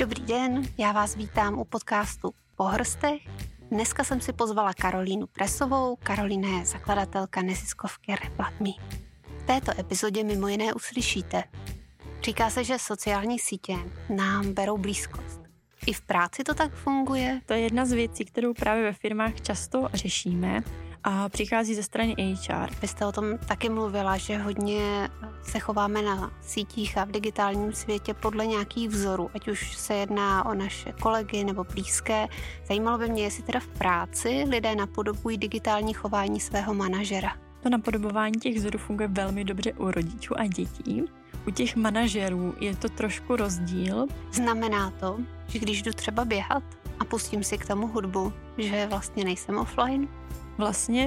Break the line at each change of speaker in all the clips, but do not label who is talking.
Dobrý den, já vás vítám u podcastu Po hrstech. Dneska jsem si pozvala Karolínu Presovou. Karolína je zakladatelka neziskovky Replug Me. V této epizodě mimo jiné uslyšíte. Říká se, že sociální sítě nám berou blízkost. I v práci to tak funguje?
To je jedna z věcí, kterou právě ve firmách často řešíme a přichází ze strany HR.
Vy jste o tom taky mluvila, že hodně se chováme na sítích a v digitálním světě podle nějakých vzorů, ať už se jedná o naše kolegy nebo blízké. Zajímalo by mě, jestli teda v práci lidé napodobují digitální chování svého manažera.
To napodobování těch vzorů funguje velmi dobře u rodičů a dětí. U těch manažerů je to trošku rozdíl.
Znamená to, že když jdu třeba běhat a pustím si k tomu hudbu, že vlastně nejsem offline?
Vlastně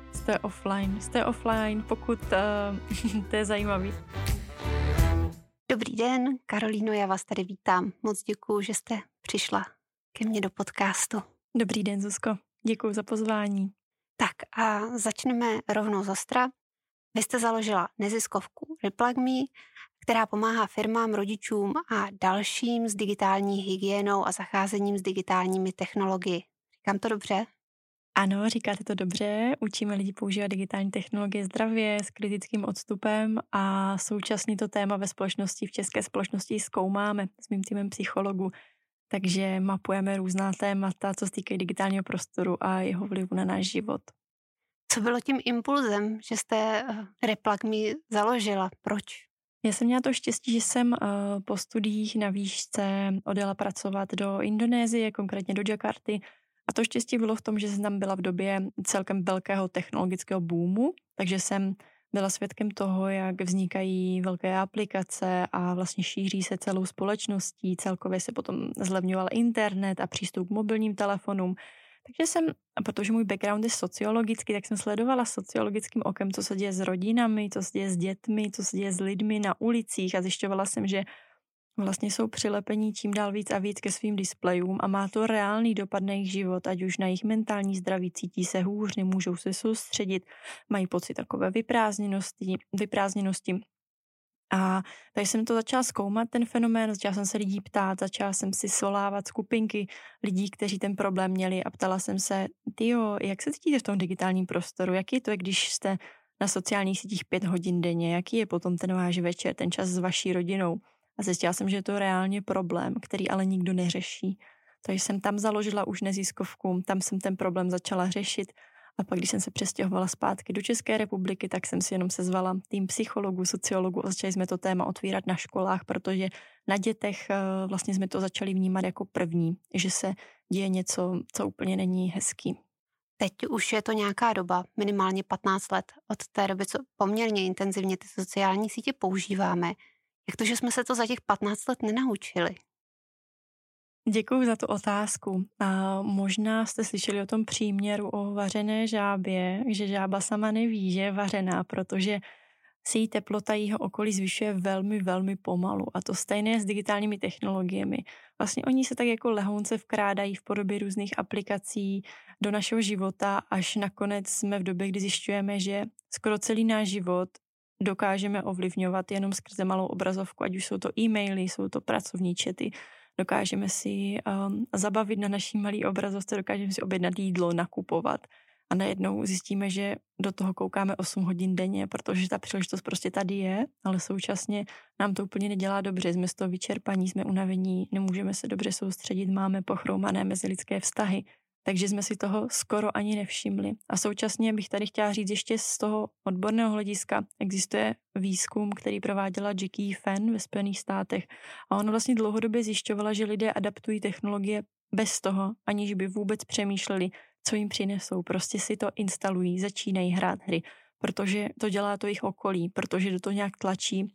jste offline, pokud to je zajímavý.
Dobrý den, Karolíno, já vás tady vítám. Moc děkuju, že jste přišla ke mně do podcastu.
Dobrý den, Zuzko. Děkuju za pozvání.
Tak a začneme rovnou zostra. Vy jste založila neziskovku Replug Me, která pomáhá firmám, rodičům a dalším s digitální hygienou a zacházením s digitálními technologií. Říkám to dobře?
Ano, říkáte to dobře. Učíme lidi používat digitální technologie zdravě, s kritickým odstupem a současně to téma ve společnosti, v české společnosti zkoumáme s mým týmem psychologů. Takže mapujeme různá témata, co se týkají digitálního prostoru a jeho vlivu na náš život.
Co bylo tím impulzem, že jste Replug Me založila? Proč?
Já jsem měla to štěstí, že jsem po studiích na výšce odjela pracovat do Indonésie, konkrétně do Jakarty. A to štěstí bylo v tom, že jsem tam byla v době celkem velkého technologického boomu, takže jsem byla svědkem toho, jak vznikají velké aplikace a vlastně šíří se celou společností. Celkově se potom zlevňoval internet a přístup k mobilním telefonům. Takže jsem, protože můj background je sociologický, tak jsem sledovala sociologickým okem, co se děje s rodinami, co se děje s dětmi, co se děje s lidmi na ulicích a zjišťovala jsem, že vlastně jsou přilepení čím dál víc a víc ke svým displejům a má to reálný dopad na jejich život, ať už na jejich mentální zdraví, cítí se hůř, nemůžou se soustředit, mají pocit takové vyprázdněnosti. A takže jsem to začala zkoumat, ten fenomén, začala jsem se lidí ptát, začala jsem si svolávat skupinky lidí, kteří ten problém měli a ptala jsem se, jak se cítíte v tom digitálním prostoru, jaký je to, když jste na sociálních sítích 5 hodin denně, jaký je potom ten váš večer, ten čas s vaší rodinou. A zjistila jsem, že je to reálně problém, který ale nikdo neřeší. Takže jsem tam založila už neziskovku, tam jsem ten problém začala řešit. A pak, když jsem se přestěhovala zpátky do České republiky, tak jsem si jenom sezvala tým psychologů, sociologů a začali jsme to téma otvírat na školách, protože na dětech vlastně jsme to začali vnímat jako první, že se děje něco, co úplně není hezký.
Teď už je to nějaká doba, minimálně 15 let od té doby, co poměrně intenzivně ty sociální sítě používáme. Jak to, že jsme se to za těch 15 let nenaučili?
Děkuju za tu otázku. A možná jste slyšeli o tom příměru o vařené žábě, že žába sama neví, že je vařená, protože se jí teplota jeho okolí zvyšuje velmi, velmi pomalu. A to stejné je s digitálními technologiemi. Vlastně oni se tak jako lehounce vkrádají v podobě různých aplikací do našeho života, až nakonec jsme v době, kdy zjišťujeme, že skoro celý náš život dokážeme ovlivňovat jenom skrze malou obrazovku, ať už jsou to e-maily, jsou to pracovní chaty, dokážeme si zabavit na naší malý obrazovce, dokážeme si objednat jídlo, nakupovat a najednou zjistíme, že do toho koukáme 8 hodin denně, protože ta příležitost prostě tady je, ale současně nám to úplně nedělá dobře, jsme z toho vyčerpaní, jsme unavení, nemůžeme se dobře soustředit, máme pochroumané mezilidské vztahy. Takže jsme si toho skoro ani nevšimli. A současně bych tady chtěla říct ještě z toho odborného hlediska. Existuje výzkum, který prováděla Jackie Fan ve Spojených státech a ona vlastně dlouhodobě zjišťovala, že lidé adaptují technologie bez toho, aniž by vůbec přemýšleli, co jim přinesou. Prostě si to instalují, začínají hrát hry, protože to dělá to jejich okolí, protože do toho nějak tlačí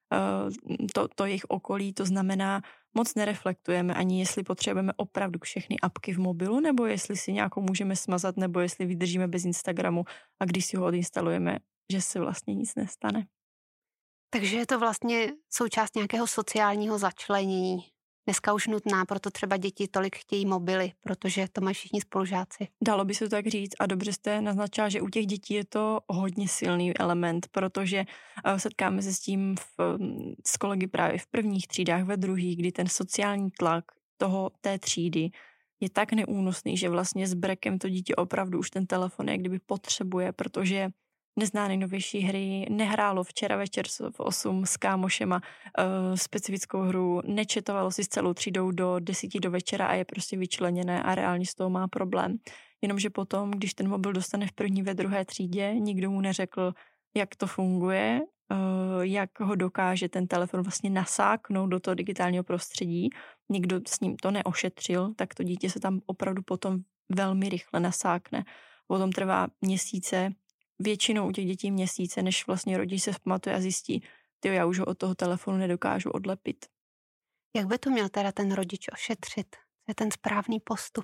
to jejich okolí, to znamená, moc nereflektujeme ani jestli potřebujeme opravdu všechny apky v mobilu, nebo jestli si nějakou můžeme smazat, nebo jestli vydržíme bez Instagramu a když si ho odinstalujeme, že se vlastně nic nestane.
Takže je to vlastně součást nějakého sociálního začlenění. dneska už nutná, proto třeba děti tolik chtějí mobily, protože to mají všichni spolužáci.
Dalo by se to tak říct a dobře jste naznačila, že u těch dětí je to hodně silný element, protože setkáme se s tím s kolegy právě v prvních třídách, ve druhých, kdy ten sociální tlak té třídy je tak neúnosný, že vlastně s brekem to dítě opravdu už ten telefon jak kdyby potřebuje, protože nezná nejnovější hry, nehrálo včera večer v 8 s kámošema specifickou hru, nečetovalo si s celou třídou do 10 do večera a je prostě vyčleněné a reálně z toho má problém. Jenomže potom, když ten mobil dostane v první, ve druhé třídě, nikdo mu neřekl, jak to funguje, jak ho dokáže ten telefon vlastně nasáknout do toho digitálního prostředí, nikdo s ním to neošetřil, tak to dítě se tam opravdu potom velmi rychle nasákne. Potom trvá měsíce, většinou u těch dětí měsíce, než vlastně rodič se vzpamatuje a zjistí, já už ho od toho telefonu nedokážu odlepit.
Jak by to měl teda ten rodič ošetřit? Co je ten správný postup?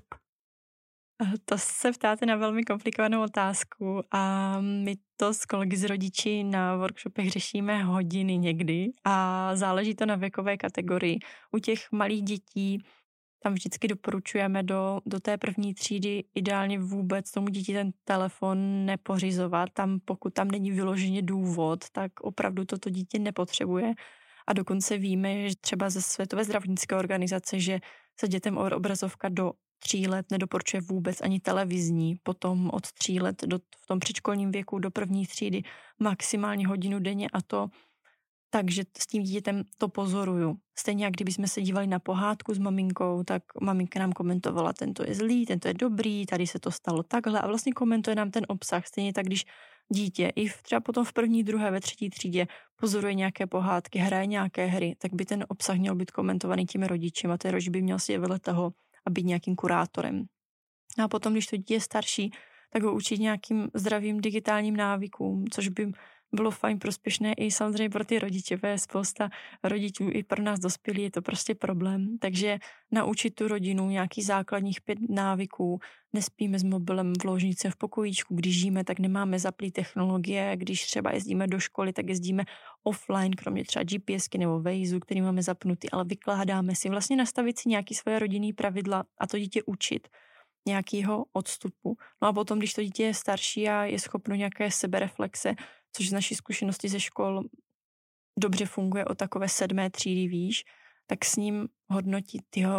To se ptáte na velmi komplikovanou otázku a my to s kolegy z rodiči na workshopech řešíme hodiny někdy a záleží to na věkové kategorii. U těch malých dětí tam vždycky doporučujeme do té první třídy ideálně vůbec tomu díti ten telefon nepořizovat. Tam, pokud tam není vyloženě důvod, tak opravdu toto dítě nepotřebuje. A dokonce víme, že třeba ze Světové zdravotnické organizace, že se dětem obrazovka do 3 let nedoporučuje vůbec ani televizní, potom od 3 let v tom předškolním věku do první třídy maximálně hodinu denně a to takže s tím dítětem to pozoruju. Stejně jak kdybychom se dívali na pohádku s maminkou, tak maminka nám komentovala, tento je zlý, tento je dobrý, tady se to stalo takhle a vlastně komentuje nám ten obsah. Stejně tak, když dítě i třeba potom v první, druhé, ve třetí třídě pozoruje nějaké pohádky, hraje nějaké hry, tak by ten obsah měl být komentovaný těmi rodiči a ten rodič by měl si vedle toho a být nějakým kurátorem. A potom, když to dítě je starší, tak ho učit nějakým zdravým digitálním návykům, což by bylo fajn prospěšné i samozřejmě pro ty rodiče, protože spousta rodičů i pro nás dospělí je to prostě problém. Takže naučit tu rodinu nějakých základních 5 návyků, nespíme s mobilem v ložnici v pokojíčku, když žijeme, tak nemáme zaplý technologie, když třeba jezdíme do školy, tak jezdíme offline, kromě třeba GPSky nebo Waze, který máme zapnutý, ale vykládáme si, vlastně nastavit si nějaké svoje rodinné pravidla a to dítě učit nějakého odstupu. No a potom, když to dítě je starší a je schopno nějaké sebereflexe, což z naší zkušenosti ze škol dobře funguje od takové 7. třídy výš, tak s ním hodnotit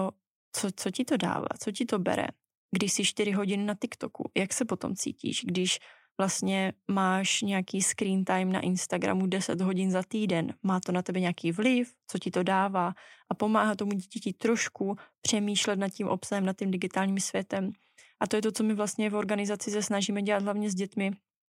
co ti to dává, co ti to bere. Když jsi 4 hodiny na TikToku, jak se potom cítíš, když vlastně máš nějaký screen time na Instagramu 10 hodin za týden, má to na tebe nějaký vliv, co ti to dává a pomáhá tomu dítěti trošku přemýšlet nad tím obsahem, nad tím digitálním světem. A to je to, co my vlastně v organizaci se snažíme dělat hlavně s dětmi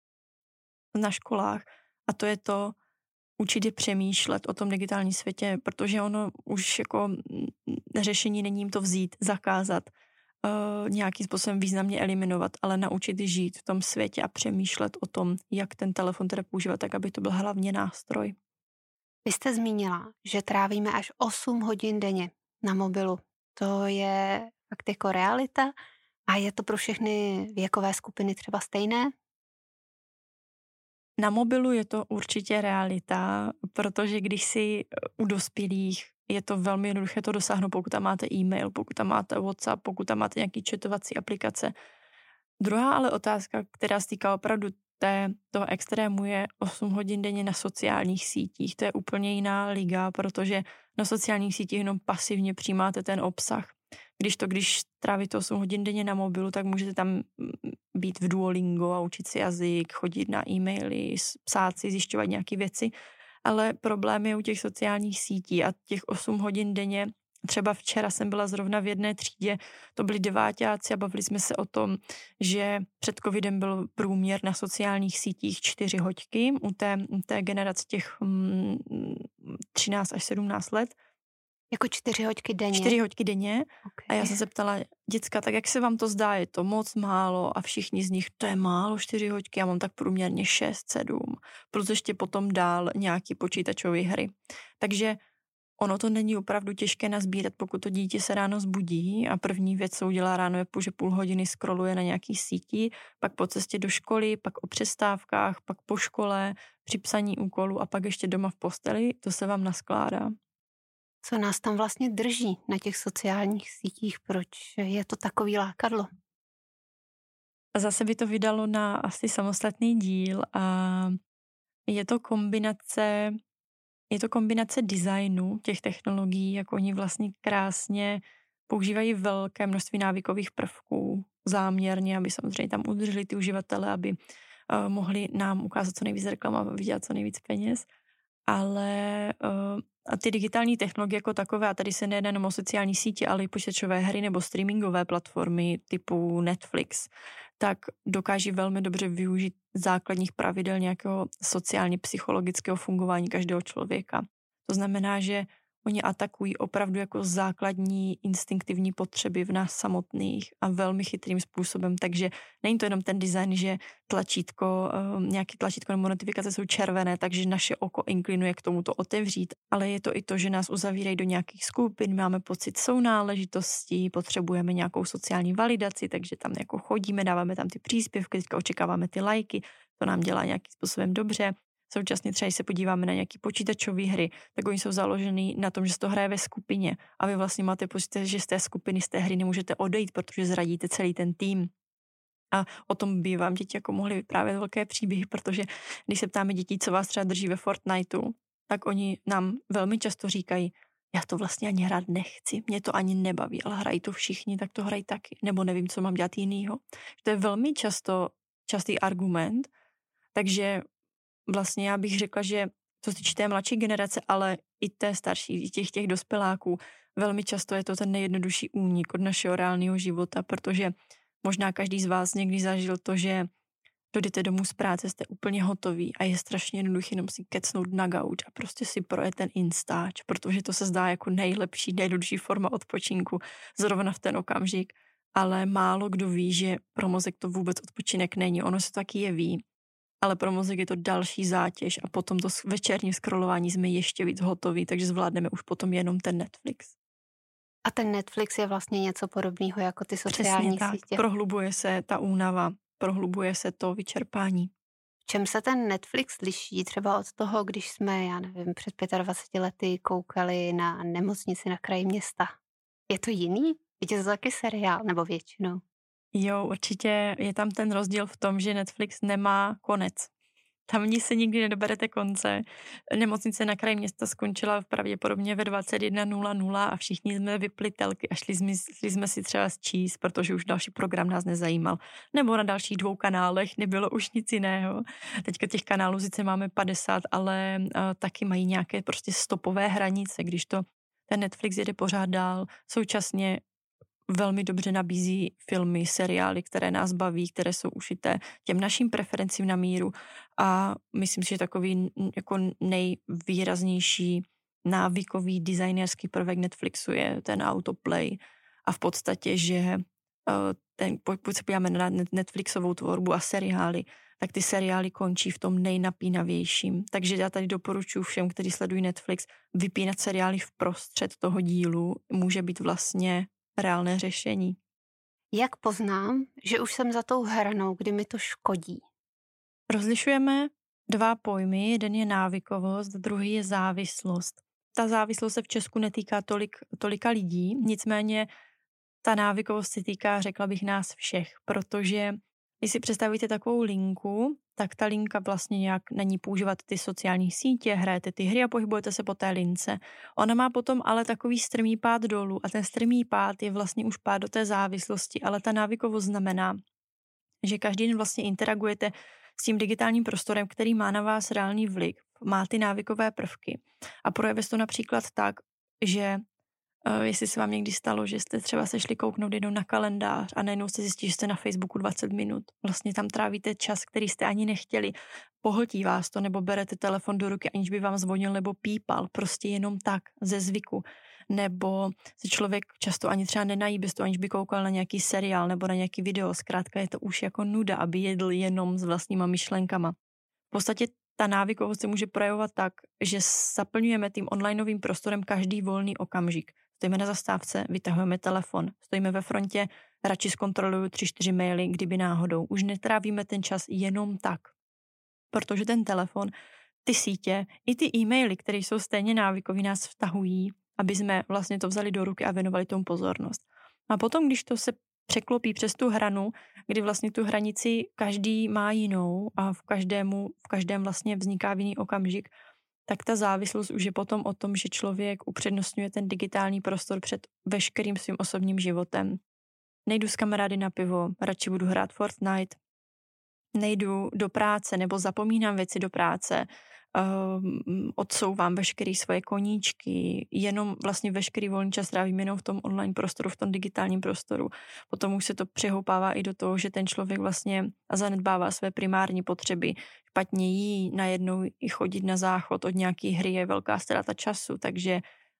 na školách a to je to učit je přemýšlet o tom digitálním světě, protože ono už jako řešení není jim to vzít, zakázat, nějakým způsobem významně eliminovat, ale naučit je žít v tom světě a přemýšlet o tom, jak ten telefon teda používat, tak aby to byl hlavně nástroj.
Vy jste zmínila, že trávíme až 8 hodin denně na mobilu. To je fakt jako realita a je to pro všechny věkové skupiny třeba stejné?
Na mobilu je to určitě realita, protože když si u dospělých je to velmi jednoduché to dosáhnout, pokud tam máte e-mail, pokud tam máte WhatsApp, pokud tam máte nějaký chatovací aplikace. Druhá ale otázka, která se týká opravdu toho extrému, je 8 hodin denně na sociálních sítích. To je úplně jiná liga, protože na sociálních sítích jenom pasivně přijímáte ten obsah. Když trávíte 8 hodin denně na mobilu, tak můžete tam být v Duolingo a učit si jazyk, chodit na e-maily, psát si, zjišťovat nějaké věci. Ale problém je u těch sociálních sítí a těch 8 hodin denně. Třeba včera jsem byla zrovna v jedné třídě, to byli 9áci a bavili jsme se o tom, že před covidem byl průměr na sociálních sítích 4 hodiny u té generace těch 13 až 17 let.
Jako 4 hodiny denně?
4 hodiny denně.
Okay.
A já jsem se ptala, děcka, tak jak se vám to zdá, je to moc málo? A všichni z nich, to je málo 4 hodiny, já mám tak průměrně 6, 7. Plus ještě potom dál nějaký počítačové hry. Takže ono to není opravdu těžké nazbírat, pokud to dítě se ráno zbudí a první věc, co udělá ráno, je, že půl hodiny scrolluje na nějaký sítí, pak po cestě do školy, pak o přestávkách, pak po škole, při psaní úkolů a pak ještě doma v posteli, to se vám naskládá.
Co nás tam vlastně drží na těch sociálních sítích? Proč je to takový lákadlo?
A zase by to vydalo na asi samostatný díl a je to kombinace designu těch technologií, jak oni vlastně krásně používají velké množství návykových prvků záměrně, aby samozřejmě tam udrželi ty uživatele, aby mohli nám ukázat co nejvíc reklam a vydělat co nejvíc peněz. Ale a ty digitální technologie jako takové, a tady se nejde jenom o sociální sítě, ale i počítačové hry nebo streamingové platformy typu Netflix, tak dokáží velmi dobře využít základních pravidel nějakého sociálně psychologického fungování každého člověka. To znamená, že oni atakují opravdu jako základní instinktivní potřeby v nás samotných a velmi chytrým způsobem, takže není to jenom ten design, že nějaký tlačítko nebo notifikace jsou červené, takže naše oko inklinuje k tomu to otevřít, ale je to i to, že nás uzavírají do nějakých skupin, máme pocit sounáležitostí, potřebujeme nějakou sociální validaci, takže tam jako chodíme, dáváme tam ty příspěvky, teďka očekáváme ty lajky, to nám dělá nějakým způsobem dobře. Současně třeba, když se podíváme na nějaké počítačové hry, tak oni jsou založený na tom, že se to hraje ve skupině a vy vlastně máte pocit, že z té skupiny, z té hry nemůžete odejít, protože zradíte celý ten tým. A o tom by vám děti jako mohly vyprávět velké příběhy, protože když se ptáme dětí, co vás třeba drží ve Fortniteu, tak oni nám velmi často říkají, já to vlastně ani hrát nechci, mě to ani nebaví, ale hrají to všichni, tak to hrají taky, nebo nevím, co mám dělat jinýho. To je velmi častý argument, takže vlastně já bych řekla, že co se týče té mladší generace, ale i té starší, i těch dospěláků, velmi často je to ten nejjednodušší únik od našeho reálného života, protože možná každý z vás někdy zažil to, že dojdete domů z práce, jste úplně hotoví a je strašně jednoduché jenom si kecnout na gauč a prostě si projet ten Instač, protože to se zdá jako nejjednodušší forma odpočinku zrovna v ten okamžik, ale málo kdo ví, že pro mozek to vůbec odpočinek není. Ono se taky jeví, ale pro mozek je to další zátěž a potom to večerní scrollování jsme ještě víc hotoví, takže zvládneme už potom jenom ten Netflix.
A ten Netflix je vlastně něco podobného jako ty sociální
Přesně
sítě.
Tak, prohlubuje se ta únava, prohlubuje se to vyčerpání.
V čem se ten Netflix liší třeba od toho, když jsme, já nevím, před 25 lety koukali na Nemocnici na kraji města? Je to jiný? Je to taky seriál, nebo většinou?
Jo, určitě je tam ten rozdíl v tom, že Netflix nemá konec. Tam ní se nikdy nedoberete konce. Nemocnice na kraji města skončila pravděpodobně ve 21:00 a všichni jsme vypli telky a šli jsme si třeba zčíst, protože už další program nás nezajímal. Nebo na dalších 2 kanálech nebylo už nic jiného. Teďka těch kanálů sice máme 50, ale taky mají nějaké prostě stopové hranice, když to ten Netflix jede pořád dál. Současně velmi dobře nabízí filmy, seriály, které nás baví, které jsou ušité těm našim preferencím na míru a myslím si, že takový jako nejvýraznější návykový designerský prvek Netflixu je ten autoplay a v podstatě, že pokud se podíváme na Netflixovou tvorbu a seriály, tak ty seriály končí v tom nejnapínavějším. Takže já tady doporučuji všem, kteří sledují Netflix, vypínat seriály vprostřed toho dílu může být vlastně reálné řešení.
Jak poznám, že už jsem za tou hranou, kdy mi to škodí?
Rozlišujeme 2 pojmy. Jeden je návykovost, druhý je závislost. Ta závislost se v Česku netýká tolika lidí, nicméně ta návykovost se týká, řekla bych, nás všech, protože když si představíte takovou linku, tak ta linka vlastně nějak na ní používat ty sociální sítě, hrajete ty hry a pohybujete se po té lince. Ona má potom ale takový strmý pád dolů a ten strmý pád je vlastně už pád do té závislosti, ale ta návykovost znamená, že každý den vlastně interagujete s tím digitálním prostorem, který má na vás reálný vliv, má ty návykové prvky a projeví se to například tak, že jestli se vám někdy stalo, že jste třeba sešli kouknout jednou na kalendář a najednou jste zjistili, že jste na Facebooku 20 minut. Vlastně tam trávíte čas, který jste ani nechtěli. Pohltí vás to, nebo berete telefon do ruky, aniž by vám zvonil nebo pípal. Prostě jenom tak, ze zvyku. Nebo se člověk často ani třeba nenají bez toho, aniž by koukal na nějaký seriál nebo na nějaký video. Zkrátka je to už jako nuda, aby jedl jenom s vlastníma myšlenkama. V podstatě ta návykovost se může projevovat tak, že zaplňujeme tím onlineovým prostorem každý volný okamžik. Stojíme na zastávce, vytahujeme telefon, stojíme ve frontě, radši zkontroluju 3-4 maily, kdyby náhodou. Už netrávíme ten čas jenom tak. Protože ten telefon, ty sítě, i ty e-maily, které jsou stejně návykový, nás vtahují aby jsme vlastně to vzali do ruky a věnovali tomu pozornost. A potom, když to se překlopí přes tu hranu, kdy vlastně tu hranici každý má jinou a v každém vlastně vzniká v jiný okamžik, tak ta závislost už je potom o tom, že člověk upřednostňuje ten digitální prostor před veškerým svým osobním životem. Nejdu s kamarády na pivo, radši budu hrát Fortnite, nejdu do práce nebo zapomínám věci do práce, odsouvám veškerý svoje koníčky, jenom vlastně veškerý volný čas trávím jenom v tom online prostoru, v tom digitálním prostoru. Potom už se to přehoupává i do toho, že ten člověk vlastně zanedbává své primární potřeby, špatně jí, najednou i chodit na záchod od nějaký hry je velká ztráta času, takže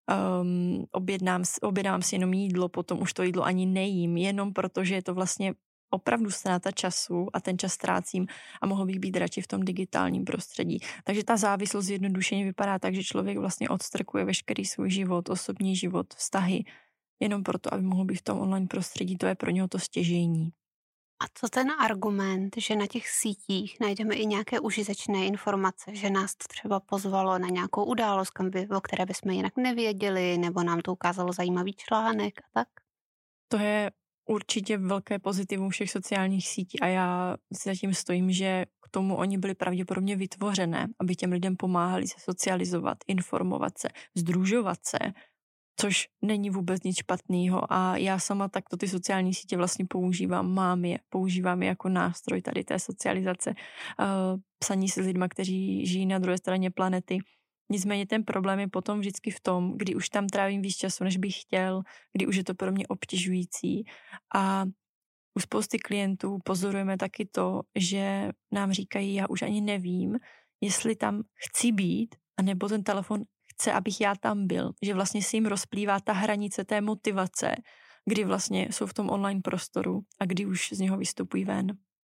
objednám si jenom jídlo, potom už to jídlo ani nejím, jenom protože je to vlastně opravdu ztráta času a ten čas ztrácím a mohl bych být radši v tom digitálním prostředí. Takže ta závislost zjednodušeně vypadá tak, že člověk vlastně odstrkuje veškerý svůj život, osobní život, vztahy, jenom proto, aby mohl být v tom online prostředí, to je pro něho to stěžejní.
A co ten argument, že na těch sítích najdeme i nějaké užitečné informace, že nás to třeba pozvalo na nějakou událost, o které bychom jinak nevěděli, nebo nám to ukázalo zajímavý článek a tak?
To je určitě velké pozitivum všech sociálních sítí a já si zatím stojím, že k tomu oni byli pravděpodobně vytvořené, aby těm lidem pomáhali se socializovat, informovat se, sdružovat se, což není vůbec nic špatného a já sama takto ty sociální sítě vlastně používám je jako nástroj tady té socializace, psaní se s lidma, kteří žijí na druhé straně planety. Nicméně ten problém je potom vždycky v tom, kdy už tam trávím víc času, než bych chtěl, kdy už je to pro mě obtěžující a u spousty klientů pozorujeme taky to, že nám říkají, já už ani nevím, jestli tam chci být, anebo ten telefon chce, abych já tam byl, že vlastně si jim rozplývá ta hranice té motivace, kdy vlastně jsou v tom online prostoru a kdy už z něho vystupují ven.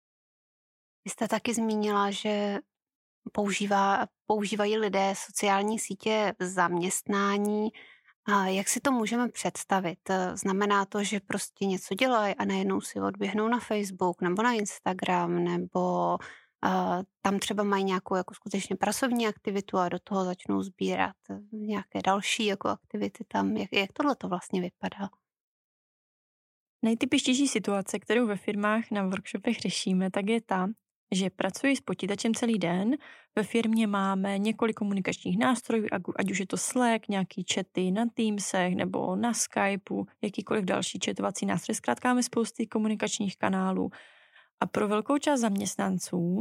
Vy jste taky zmínila, že používají lidé sociální sítě v zaměstnání. A jak si to můžeme představit? Znamená to, že prostě něco dělají a najednou si odběhnou na Facebook nebo na Instagram, nebo tam třeba mají nějakou jako skutečně pracovní aktivitu a do toho začnou sbírat nějaké další jako aktivity tam. Jak tohle to vlastně vypadá?
Nejtypičtější situace, kterou ve firmách na workshopech řešíme, tak je ta, že pracuji s počítačem celý den, ve firmě máme několik komunikačních nástrojů, ať už je to Slack, nějaký chaty na Teamsech nebo na Skypeu, jakýkoliv další chatovací nástroj. Zkrátka máme spousty komunikačních kanálů. A pro velkou část zaměstnanců,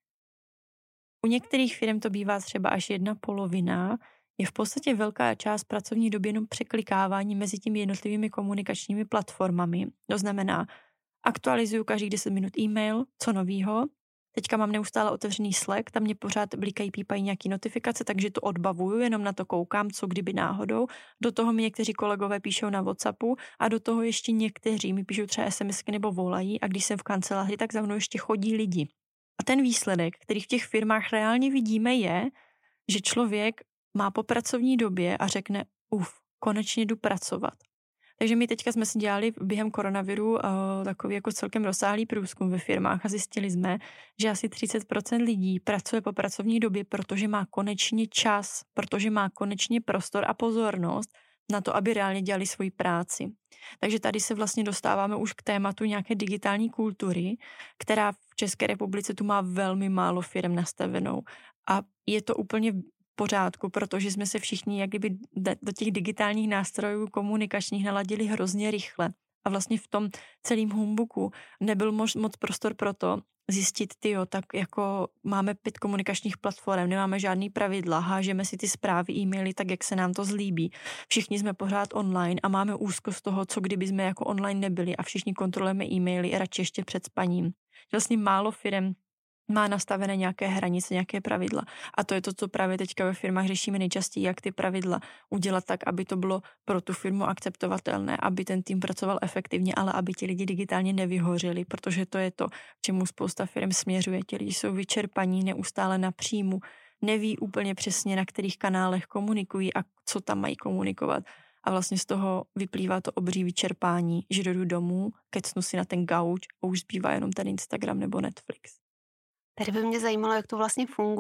u některých firm to bývá třeba až 1/2, je v podstatě velká část pracovní doby jenom překlikávání mezi těmi jednotlivými komunikačními platformami. To znamená, aktualizuju každých 10 minut e-mail, co novýho. Teďka mám neustále otevřený Slack, tam mě pořád blikají, pípají nějaký notifikace, takže to odbavuju, jenom na to koukám, co kdyby náhodou. Do toho mi někteří kolegové píšou na WhatsAppu a do toho ještě někteří mi píšou třeba SMSky nebo volají a když jsem v kanceláři, tak za mnou ještě chodí lidi. A ten výsledek, který v těch firmách reálně vidíme, je, že člověk má po pracovní době a řekne, konečně jdu pracovat. Takže my teďka jsme si dělali během koronaviru takový jako celkem rozsáhlý průzkum ve firmách a zjistili jsme, že asi 30% lidí pracuje po pracovní době, protože má konečně čas, protože má konečně prostor a pozornost na to, aby reálně dělali svoji práci. Takže tady se vlastně dostáváme už k tématu nějaké digitální kultury, která v České republice tu má velmi málo firm nastavenou. A je to úplně pořádku, protože jsme se všichni jak kdyby do těch digitálních nástrojů komunikačních naladili hrozně rychle. A vlastně v tom celém humbuku nebyl moc prostor pro to zjistit, tak jako máme 5 komunikačních platform, nemáme žádný pravidla, hážeme si ty zprávy, e-maily tak, jak se nám to zlíbí. Všichni jsme pořád online a máme úzkost toho, co kdyby jsme jako online nebyli a všichni kontrolujeme e-maily radši ještě před spaním. Vlastně málo firem má nastavené nějaké hranice, nějaké pravidla. A to je to, co právě teďka ve firmách řešíme nejčastěji, jak ty pravidla udělat tak, aby to bylo pro tu firmu akceptovatelné, aby ten tým pracoval efektivně, ale aby ti lidi digitálně nevyhořeli, protože to je to, k čemu spousta firm směřuje. Ti lidi jsou vyčerpaní, neustále na příjmu, neví úplně přesně, na kterých kanálech komunikují a co tam mají komunikovat. A vlastně z toho vyplývá to obří vyčerpání, že jdu domů, kecnu si na ten gauč a už zbývá jenom ten Instagram nebo Netflix.
Tady by mě zajímalo, jak to vlastně funguje.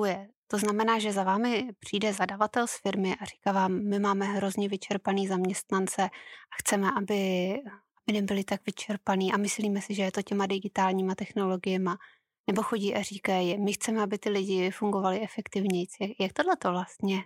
To znamená, že za vámi přijde zadavatel z firmy a říká vám, my máme hrozně vyčerpaný zaměstnance a chceme, aby nebyli tak vyčerpaný a myslíme si, že je to těma digitálníma technologiema. Nebo chodí a říkají, my chceme, aby ty lidi fungovali efektivněji. Jak tohle to vlastně?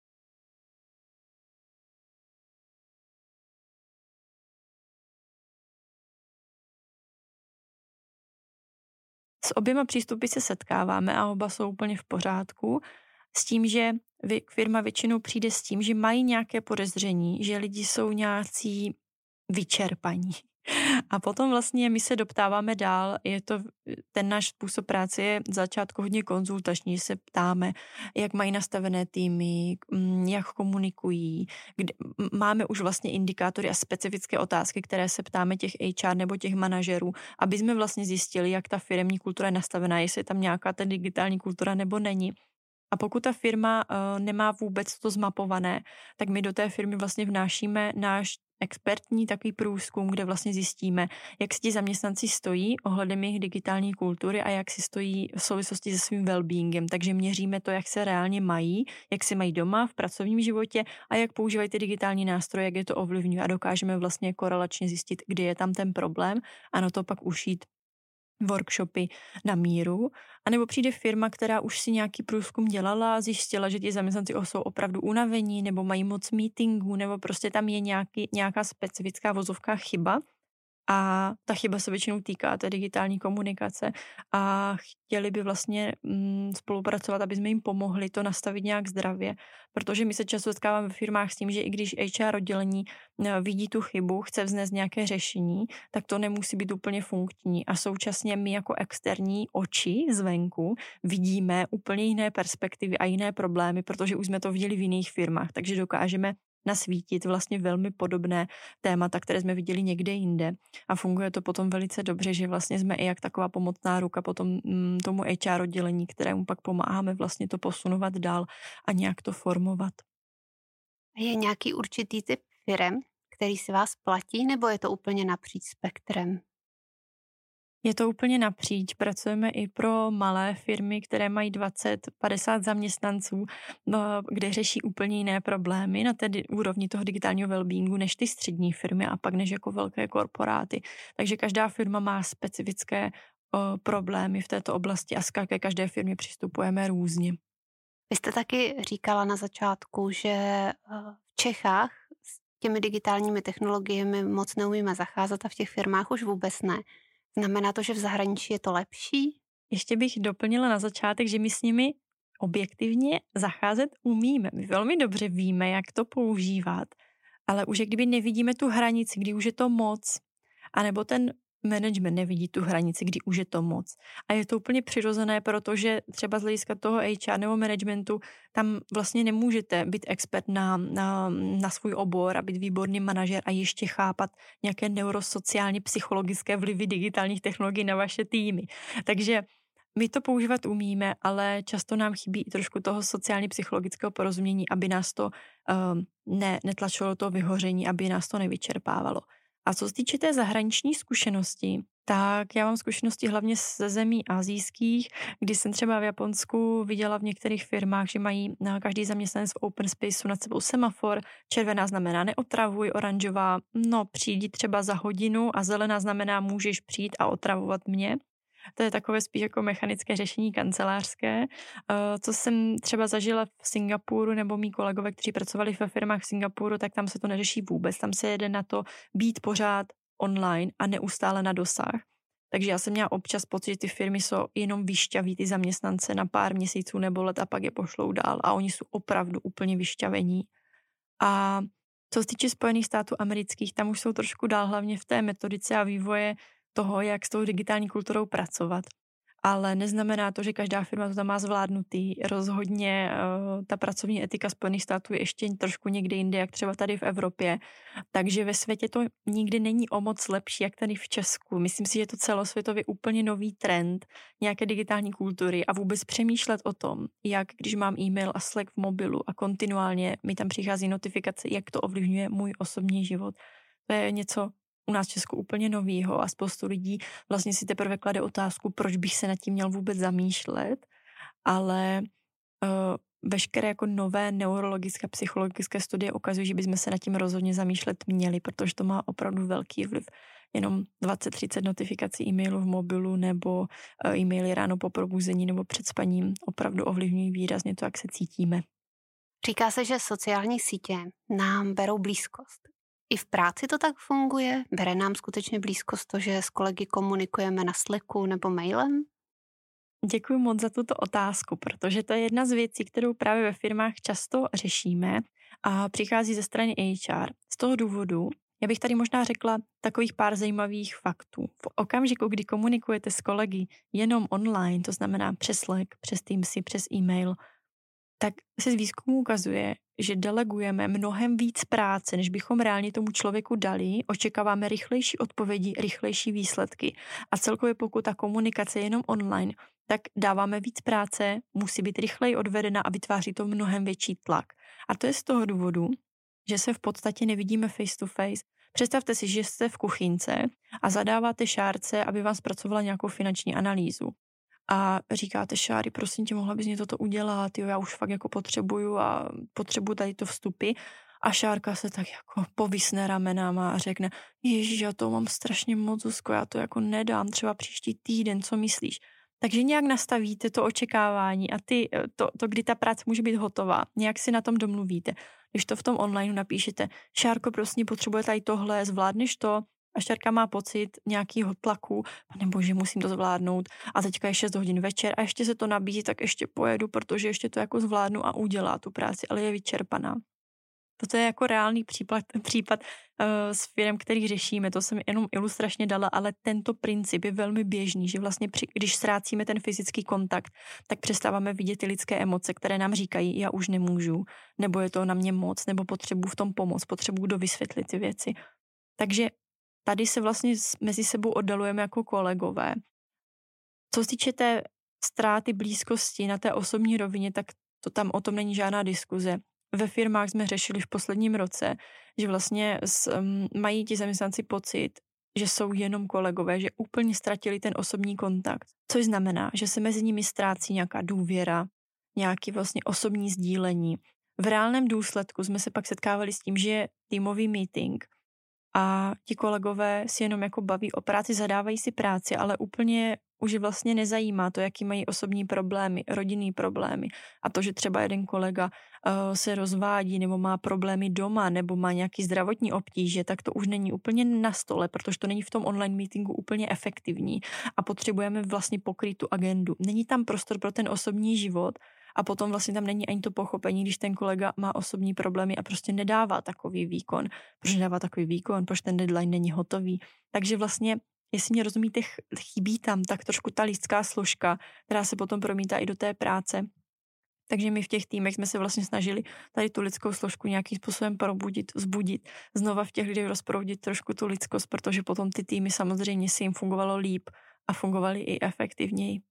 S oběma přístupy se setkáváme a oba jsou úplně v pořádku. S tím, že firma většinou přijde s tím, že mají nějaké podezření, že lidi jsou nějací vyčerpaní. A potom vlastně my se doptáváme dál, ten náš způsob práce je v začátku hodně konzultační, že se ptáme, jak mají nastavené týmy, jak komunikují, máme už vlastně indikátory a specifické otázky, které se ptáme těch HR nebo těch manažerů, aby jsme vlastně zjistili, jak ta firemní kultura je nastavená, jestli je tam nějaká ta digitální kultura nebo není. A pokud ta firma nemá vůbec to zmapované, tak my do té firmy vlastně vnášíme náš expertní takový průzkum, kde vlastně zjistíme, jak si ti zaměstnanci stojí ohledem jejich digitální kultury a jak si stojí v souvislosti se svým well-beingem. Takže měříme to, jak se reálně mají, jak se mají doma v pracovním životě a jak používají ty digitální nástroje, jak je to ovlivňuje a dokážeme vlastně korelačně zjistit, kdy je tam ten problém a na to pak ušít workshopy na míru, anebo přijde firma, která už si nějaký průzkum dělala, zjistila, že ti zaměstnanci jsou opravdu unavení, nebo mají moc meetingů, nebo prostě tam je nějaká specifická vozovka chyba a ta chyba se většinou týká té digitální komunikace a chtěli by vlastně spolupracovat, aby jsme jim pomohli to nastavit nějak zdravě, protože my se často setkáváme ve firmách s tím, že i když HR oddělení vidí tu chybu, chce vznést nějaké řešení, tak to nemusí být úplně funkční a současně my jako externí oči zvenku vidíme úplně jiné perspektivy a jiné problémy, protože už jsme to viděli v jiných firmách, takže dokážeme nasvítit vlastně velmi podobné témata, které jsme viděli někde jinde a funguje to potom velice dobře, že vlastně jsme i jak taková pomocná ruka potom tomu HR oddělení, kterému pak pomáháme vlastně to posunovat dál a nějak to formovat.
Je nějaký určitý typ firem, který si vás platí, nebo je to úplně napříč spektrem?
Je to úplně napříč. Pracujeme i pro malé firmy, které mají 20-50 zaměstnanců, kde řeší úplně jiné problémy na té úrovni toho digitálního wellbeingu než ty střední firmy a pak než jako velké korporáty. Takže každá firma má specifické problémy v této oblasti a ke každé firmě přistupujeme různě.
Vy jste taky říkala na začátku, že v Čechách s těmi digitálními technologiemi moc neumíme zacházet a v těch firmách už vůbec ne. Znamená to, že v zahraničí je to lepší?
Ještě bych doplnila na začátek, že my s nimi objektivně zacházet umíme. My velmi dobře víme, jak to používat, ale už kdyby nevidíme tu hranici, kdy už je to moc, anebo ten management nevidí tu hranici, kdy už je to moc. A je to úplně přirozené, protože třeba z hlediska toho HR nebo managementu tam vlastně nemůžete být expert na svůj obor a být výborný manažer a ještě chápat nějaké neurosociálně psychologické vlivy digitálních technologií na vaše týmy. Takže my to používat umíme, ale často nám chybí i trošku toho sociálně psychologického porozumění, aby nás to netlačilo do toho vyhoření, aby nás to nevyčerpávalo. A co se týče té zahraniční zkušenosti, tak já mám zkušenosti hlavně ze zemí asijských, kdy jsem třeba v Japonsku viděla v některých firmách, že mají každý zaměstnanec v open spaceu nad sebou semafor, červená znamená neotravuj, oranžová, přijdi třeba za hodinu a zelená znamená můžeš přijít a otravovat mě. To je takové spíš jako mechanické řešení kancelářské. Co jsem třeba zažila v Singapuru, nebo mý kolegové, kteří pracovali ve firmách v Singapuru, tak tam se to neřeší vůbec. Tam se jede na to být pořád online a neustále na dosah. Takže já jsem měla občas pocit, že ty firmy jsou jenom vyšťaví ty zaměstnance na pár měsíců nebo let a pak je pošlou dál a oni jsou opravdu úplně vyšťavení. A co se týče Spojených států amerických, tam už jsou trošku dál hlavně v té metodice a vývoje toho, jak s tou digitální kulturou pracovat. Ale neznamená to, že každá firma to tam má zvládnutý. Rozhodně ta pracovní etika Spojených států je ještě trošku někde jinde, jak třeba tady v Evropě. Takže ve světě to nikdy není o moc lepší, jak tady v Česku. Myslím si, že je to celosvětově úplně nový trend nějaké digitální kultury a vůbec přemýšlet o tom, jak když mám e-mail a Slack v mobilu a kontinuálně mi tam přichází notifikace, jak to ovlivňuje můj osobní život. To je něco u nás v Česku úplně novýho a spoustu lidí vlastně si teprve klade otázku, proč bych se nad tím měl vůbec zamýšlet, ale veškeré jako nové neurologické a psychologické studie ukazují, že bychom se nad tím rozhodně zamýšlet měli, protože to má opravdu velký vliv. Jenom 20-30 notifikací e-mailů v mobilu nebo e-maily ráno po probuzení nebo před spaním opravdu ovlivňují výrazně to, jak se cítíme.
Říká se, že sociální sítě nám berou blízkost. I v práci to tak funguje? Bere nám skutečně blízkost to, že s kolegy komunikujeme na Slacku nebo mailem?
Děkuji moc za tuto otázku, protože to je jedna z věcí, kterou právě ve firmách často řešíme a přichází ze strany HR. Z toho důvodu, já bych tady možná řekla takových pár zajímavých faktů. V okamžiku, kdy komunikujete s kolegy jenom online, to znamená přes Slack, přes Teamsy, přes e-mail, tak se z výzkumu ukazuje, že delegujeme mnohem víc práce, než bychom reálně tomu člověku dali, očekáváme rychlejší odpovědi, rychlejší výsledky a celkově pokud ta komunikace je jenom online, tak dáváme víc práce, musí být rychleji odvedena a vytváří to mnohem větší tlak. A to je z toho důvodu, že se v podstatě nevidíme face to face. Představte si, že jste v kuchynce a zadáváte šárce, aby vám zpracovala nějakou finanční analýzu. A říkáte Šáry, prosím tě, mohla bys mě toto udělat, jo, já už fakt jako potřebuju tady to vstupy. A Šárka se tak jako povysne ramenama a řekne, ježiš, já to mám strašně moc, Zuzko, já to jako nedám, třeba příští týden, co myslíš? Takže nějak nastavíte to očekávání a kdy ta práce může být hotová, nějak si na tom domluvíte. Když to v tom online napíšete, Šárko, prosím, potřebuje tady tohle, zvládneš to? A Šárka má pocit nějakého tlaku, panebože, musím to zvládnout a teďka je 6 hodin večer a ještě se to nabízí, tak ještě pojedu, protože ještě to jako zvládnu a udělá tu práci, ale je vyčerpaná. Toto je jako reálný případ s firem, který řešíme, to jsem jenom ilustračně dala, ale tento princip je velmi běžný, že vlastně když ztrácíme ten fyzický kontakt, tak přestáváme vidět ty lidské emoce, které nám říkají, já už nemůžu, nebo je to na mě moc, nebo potřebuji v tom pomoct, potřebuji dovysvětlit ty věci. Takže tady se vlastně mezi sebou oddalujeme jako kolegové. Co se týče té ztráty blízkosti na té osobní rovině, tak to tam o tom není žádná diskuze. Ve firmách jsme řešili v posledním roce, že vlastně mají ti zaměstnanci pocit, že jsou jenom kolegové, že úplně ztratili ten osobní kontakt. Což znamená, že se mezi nimi ztrácí nějaká důvěra, nějaký vlastně osobní sdílení. V reálném důsledku jsme se pak setkávali s tím, že je týmový meeting a ti kolegové si jenom jako baví o práci, zadávají si práci, ale úplně už vlastně nezajímá to, jaký mají osobní problémy, rodinný problémy a to, že třeba jeden kolega se rozvádí nebo má problémy doma nebo má nějaký zdravotní obtíže, tak to už není úplně na stole, protože to není v tom online meetingu úplně efektivní a potřebujeme vlastně pokrýt tu agendu. Není tam prostor pro ten osobní život a potom vlastně tam není ani to pochopení, když ten kolega má osobní problémy a prostě nedává takový výkon. Proč nedává takový výkon? Proč ten deadline není hotový? Takže vlastně, jestli mě rozumíte, chybí tam tak trošku ta lidská složka, která se potom promítá i do té práce. Takže my v těch týmech jsme se vlastně snažili tady tu lidskou složku nějakým způsobem probudit, vzbudit, znova v těch lidech rozproudit trošku tu lidskost, protože potom ty týmy samozřejmě si jim fungovalo líp a fungovaly i efektivněji.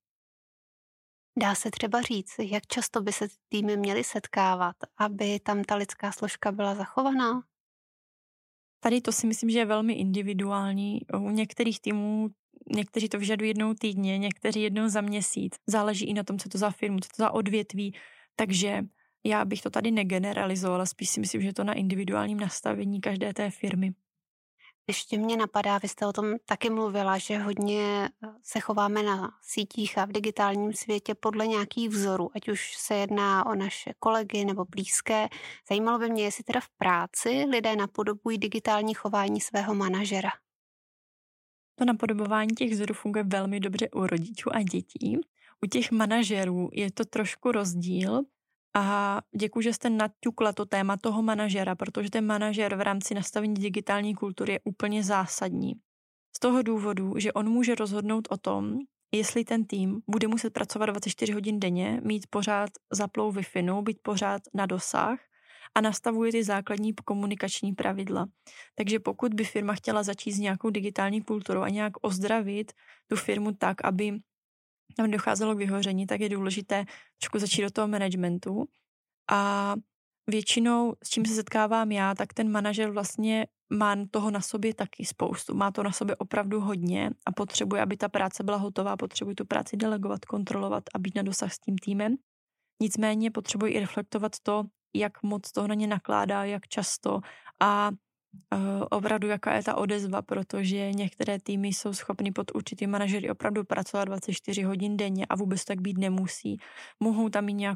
Dá se třeba říct, jak často by se týmy měly setkávat, aby tam ta lidská složka byla zachovaná?
Tady to si myslím, že je velmi individuální. U některých týmů, někteří to vyžadují jednou týdně, někteří jednou za měsíc. Záleží i na tom, co to za firmu, co to za odvětví. Takže já bych to tady negeneralizovala, spíš si myslím, že je to na individuálním nastavení každé té firmy.
Ještě mě napadá, vy jste o tom taky mluvila, že hodně se chováme na sítích a v digitálním světě podle nějakých vzorů, ať už se jedná o naše kolegy nebo blízké. Zajímalo by mě, jestli teda v práci lidé napodobují digitální chování svého manažera.
To napodobování těch vzorů funguje velmi dobře u rodičů a dětí. U těch manažerů je to trošku rozdíl. A děkuji, že jste naťukla to téma toho manažera, protože ten manažer v rámci nastavení digitální kultury je úplně zásadní. Z toho důvodu, že on může rozhodnout o tom, jestli ten tým bude muset pracovat 24 hodin denně, mít pořád zaplou Wi-Fi, být pořád na dosah a nastavuje ty základní komunikační pravidla. Takže pokud by firma chtěla začít s nějakou digitální kulturou a nějak ozdravit tu firmu tak, aby tam docházelo k vyhoření, tak je důležité trošku začít do toho managementu. A většinou, s čím se setkávám já, tak ten manažer vlastně má toho na sobě taky spoustu. Má to na sobě opravdu hodně a potřebuje, aby ta práce byla hotová, potřebuje tu práci delegovat, kontrolovat a být na dosah s tím týmem. nicméně potřebují i reflektovat to, jak moc toho na ně nakládá, jak často a opravdu jaká je ta odezva, protože některé týmy jsou schopny pod určitý manažery opravdu pracovat 24 hodin denně a vůbec tak být nemusí. Mohou tam mít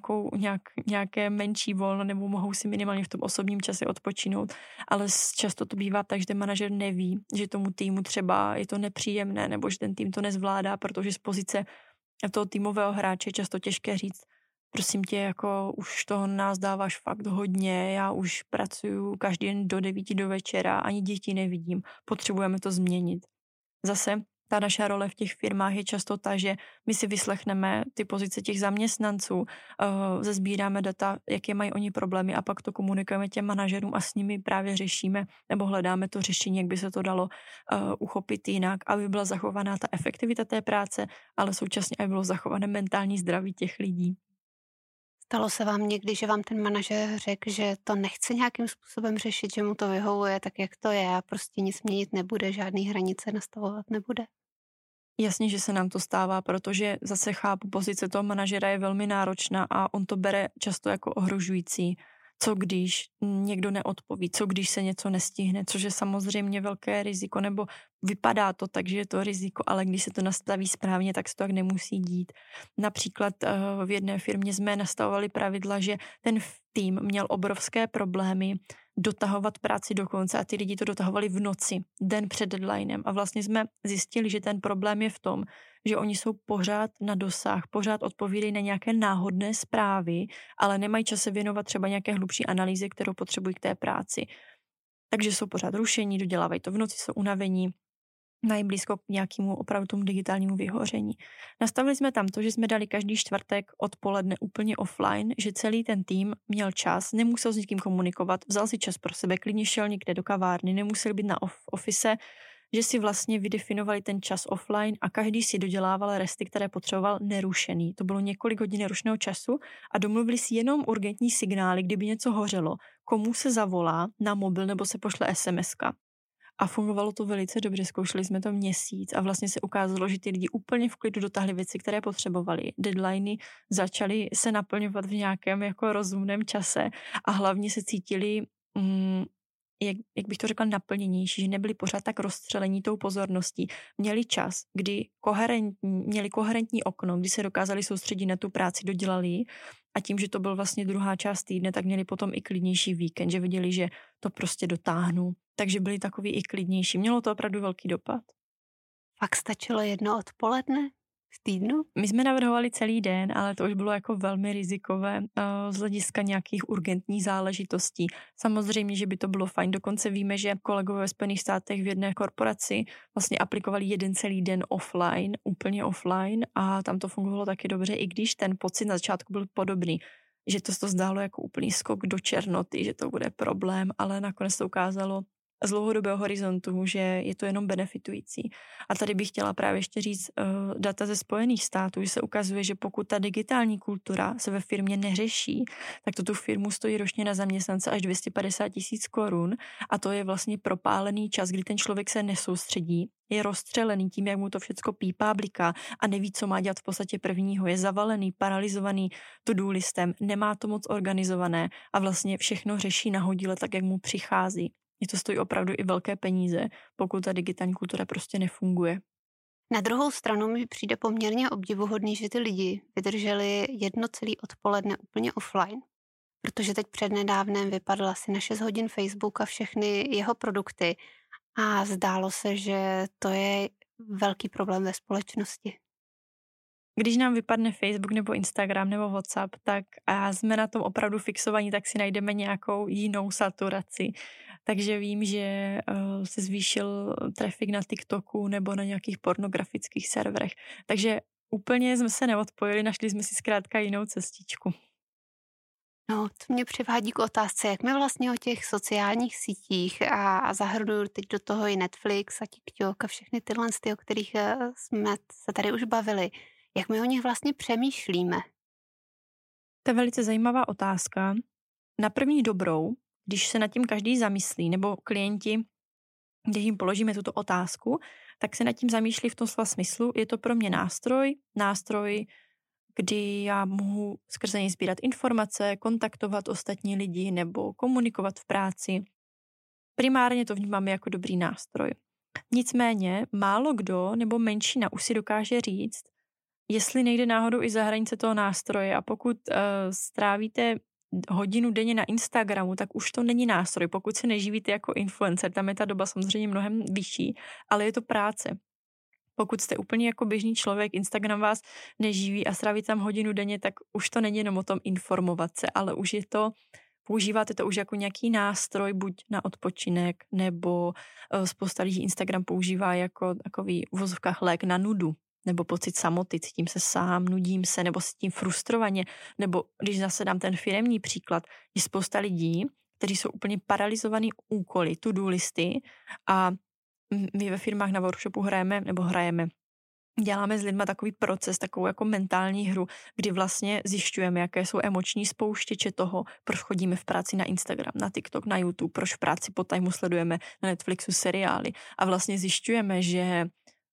nějaké menší volno nebo mohou si minimálně v tom osobním čase odpočinout, ale často to bývá tak, že ten manažer neví, že tomu týmu třeba je to nepříjemné nebo že ten tým to nezvládá, protože z pozice toho týmového hráče je často těžké říct, prosím tě, jako už toho nás dáváš fakt hodně, já už pracuju každý den do 9 do večera, ani děti nevidím, potřebujeme to změnit. Zase ta naša role v těch firmách je často ta, že my si vyslechneme ty pozice těch zaměstnanců, zesbíráme data, jaké mají oni problémy a pak to komunikujeme těm manažerům a s nimi právě řešíme nebo hledáme to řešení, jak by se to dalo uchopit jinak, aby byla zachovaná ta efektivita té práce, ale současně aby bylo zachované mentální zdraví těch lidí.
Stalo se vám někdy, že vám ten manažer řekl, že to nechce nějakým způsobem řešit, že mu to vyhovuje tak, jak to je a prostě nic měnit nebude, žádný hranice nastavovat nebude?
Jasně, že se nám to stává, protože zase chápu, pozice toho manažera je velmi náročná a on to bere často jako ohrožující. Co když někdo neodpoví, co když se něco nestihne, což je samozřejmě velké riziko, nebo vypadá to tak, že je to riziko, ale když se to nastaví správně, tak se to tak nemusí dít. Například v jedné firmě jsme nastavovali pravidla, že ten tým měl obrovské problémy dotahovat práci do konce a ty lidi to dotahovali v noci, den před deadlinem. A vlastně jsme zjistili, že ten problém je v tom, že oni jsou pořád na dosah, pořád odpovídají na nějaké náhodné zprávy, ale nemají čas se věnovat třeba nějaké hlubší analýze, kterou potřebují k té práci. Takže jsou pořád rušení, dodělávají to v noci, jsou unavení, mají blízko k nějakému opravdu tomu digitálnímu vyhoření. Nastavili jsme tam to, že jsme dali každý čtvrtek odpoledne úplně offline, že celý ten tým měl čas, nemusel s nikým komunikovat, vzal si čas pro sebe, klidně šel někde do kavárny, nemusel být na office, že si vlastně vydefinovali ten čas offline a každý si dodělával resty, které potřeboval nerušený. To bylo několik hodin nerušeného času a domluvili si jenom urgentní signály, kdyby něco hořelo, komu se zavolá na mobil nebo se pošle SMS-ka. A fungovalo to velice dobře, zkoušeli jsme to měsíc a vlastně se ukázalo, že ty lidi úplně v klidu dotáhli věci, které potřebovali. Deadliny začaly se naplňovat v nějakém jako rozumném čase a hlavně se cítili jak bych to řekla, naplněnější, že nebyli pořád tak rozstřelení tou pozorností. Měli čas, kdy měli koherentní okno, kdy se dokázali soustředit na tu práci, dodělali ji a tím, že to byl vlastně druhá část týdne, tak měli potom i klidnější víkend, že viděli, že to prostě dotáhnou. Takže byli takový i klidnější. Mělo to opravdu velký dopad.
Fakt stačilo jedno odpoledne v týdnu?
My jsme navrhovali celý den, ale to už bylo jako velmi rizikové z hlediska nějakých urgentních záležitostí. Samozřejmě, že by to bylo fajn. Dokonce víme, že kolegové ve Spojených státech v jedné korporaci vlastně aplikovali jeden celý den offline, úplně offline a tam to fungovalo taky dobře, i když ten pocit na začátku byl podobný, že to zdálo jako úplný skok do černoty, že to bude problém, ale nakonec to ukázalo z dlouhodobého horizontu, že je to jenom benefitující. A tady bych chtěla právě ještě říct data ze Spojených států, že se ukazuje, že pokud ta digitální kultura se ve firmě neřeší, tak to tu firmu stojí ročně na zaměstnance až 250 000 korun a to je vlastně propálený čas, kdy ten člověk se nesoustředí, je rozstřelený tím, jak mu to všecko pípá, bliká a neví, co má dělat v podstatě prvního. Je zavalený, paralizovaný to-do listem, nemá to moc organizované a vlastně všechno řeší nahodile tak, jak mu přichází. Je to stojí opravdu i velké peníze, pokud ta digitální kultura prostě nefunguje.
Na druhou stranu mi přijde poměrně obdivuhodný, že ty lidi vydrželi jedno celé odpoledne úplně offline. Protože teď přednedávnem vypadl asi na 6 hodin Facebook a všechny jeho produkty a zdálo se, že to je velký problém ve společnosti.
Když nám vypadne Facebook nebo Instagram nebo WhatsApp, tak a jsme na tom opravdu fixovaní, tak si najdeme nějakou jinou saturaci. Takže vím, že se zvýšil trafik na TikToku nebo na nějakých pornografických serverech. Takže úplně jsme se neodpojili, našli jsme si zkrátka jinou cestičku.
No, to mě přivádí k otázce, jak my vlastně o těch sociálních sítích a zahrnuju teď do toho i Netflix a TikTok a všechny tyhle, o kterých jsme se tady už bavili, jak my o nich vlastně přemýšlíme?
To je velice zajímavá otázka. Na první dobrou, když se nad tím každý zamyslí, nebo klienti, když jim položíme tuto otázku, tak se nad tím zamýšlí v tom slova smyslu, je to pro mě nástroj kdy já mohu skrze něj sbírat informace, kontaktovat ostatní lidi nebo komunikovat v práci. Primárně to vnímáme jako dobrý nástroj. Nicméně málo kdo nebo menšina už si dokáže říct, jestli nejde náhodou i za hranice toho nástroje, a pokud strávíte hodinu denně na Instagramu, tak už to není nástroj. Pokud se neživíte jako influencer, tam je ta doba samozřejmě mnohem vyšší, ale je to práce. Pokud jste úplně jako běžný člověk, Instagram vás neživí a strávíte tam hodinu denně, tak už to není jenom o tom informovat se, ale už je to, používáte to už jako nějaký nástroj, buď na odpočinek, nebo spousta lidí Instagram používá jako takový v uvozovkách lék na nudu, nebo pocit samoty, cítím se sám, nudím se, nebo cítím frustrovaně, nebo když zase dám ten firemní příklad, je spousta lidí, kteří jsou úplně paralizovaný úkoly, to-do listy, a my ve firmách na workshopu hrajeme, děláme s lidma takový proces, takovou jako mentální hru, kdy vlastně zjišťujeme, jaké jsou emoční spouštěče toho, proč chodíme v práci na Instagram, na TikTok, na YouTube, proč v práci po tajmu sledujeme na Netflixu seriály, a vlastně zjišťujeme, že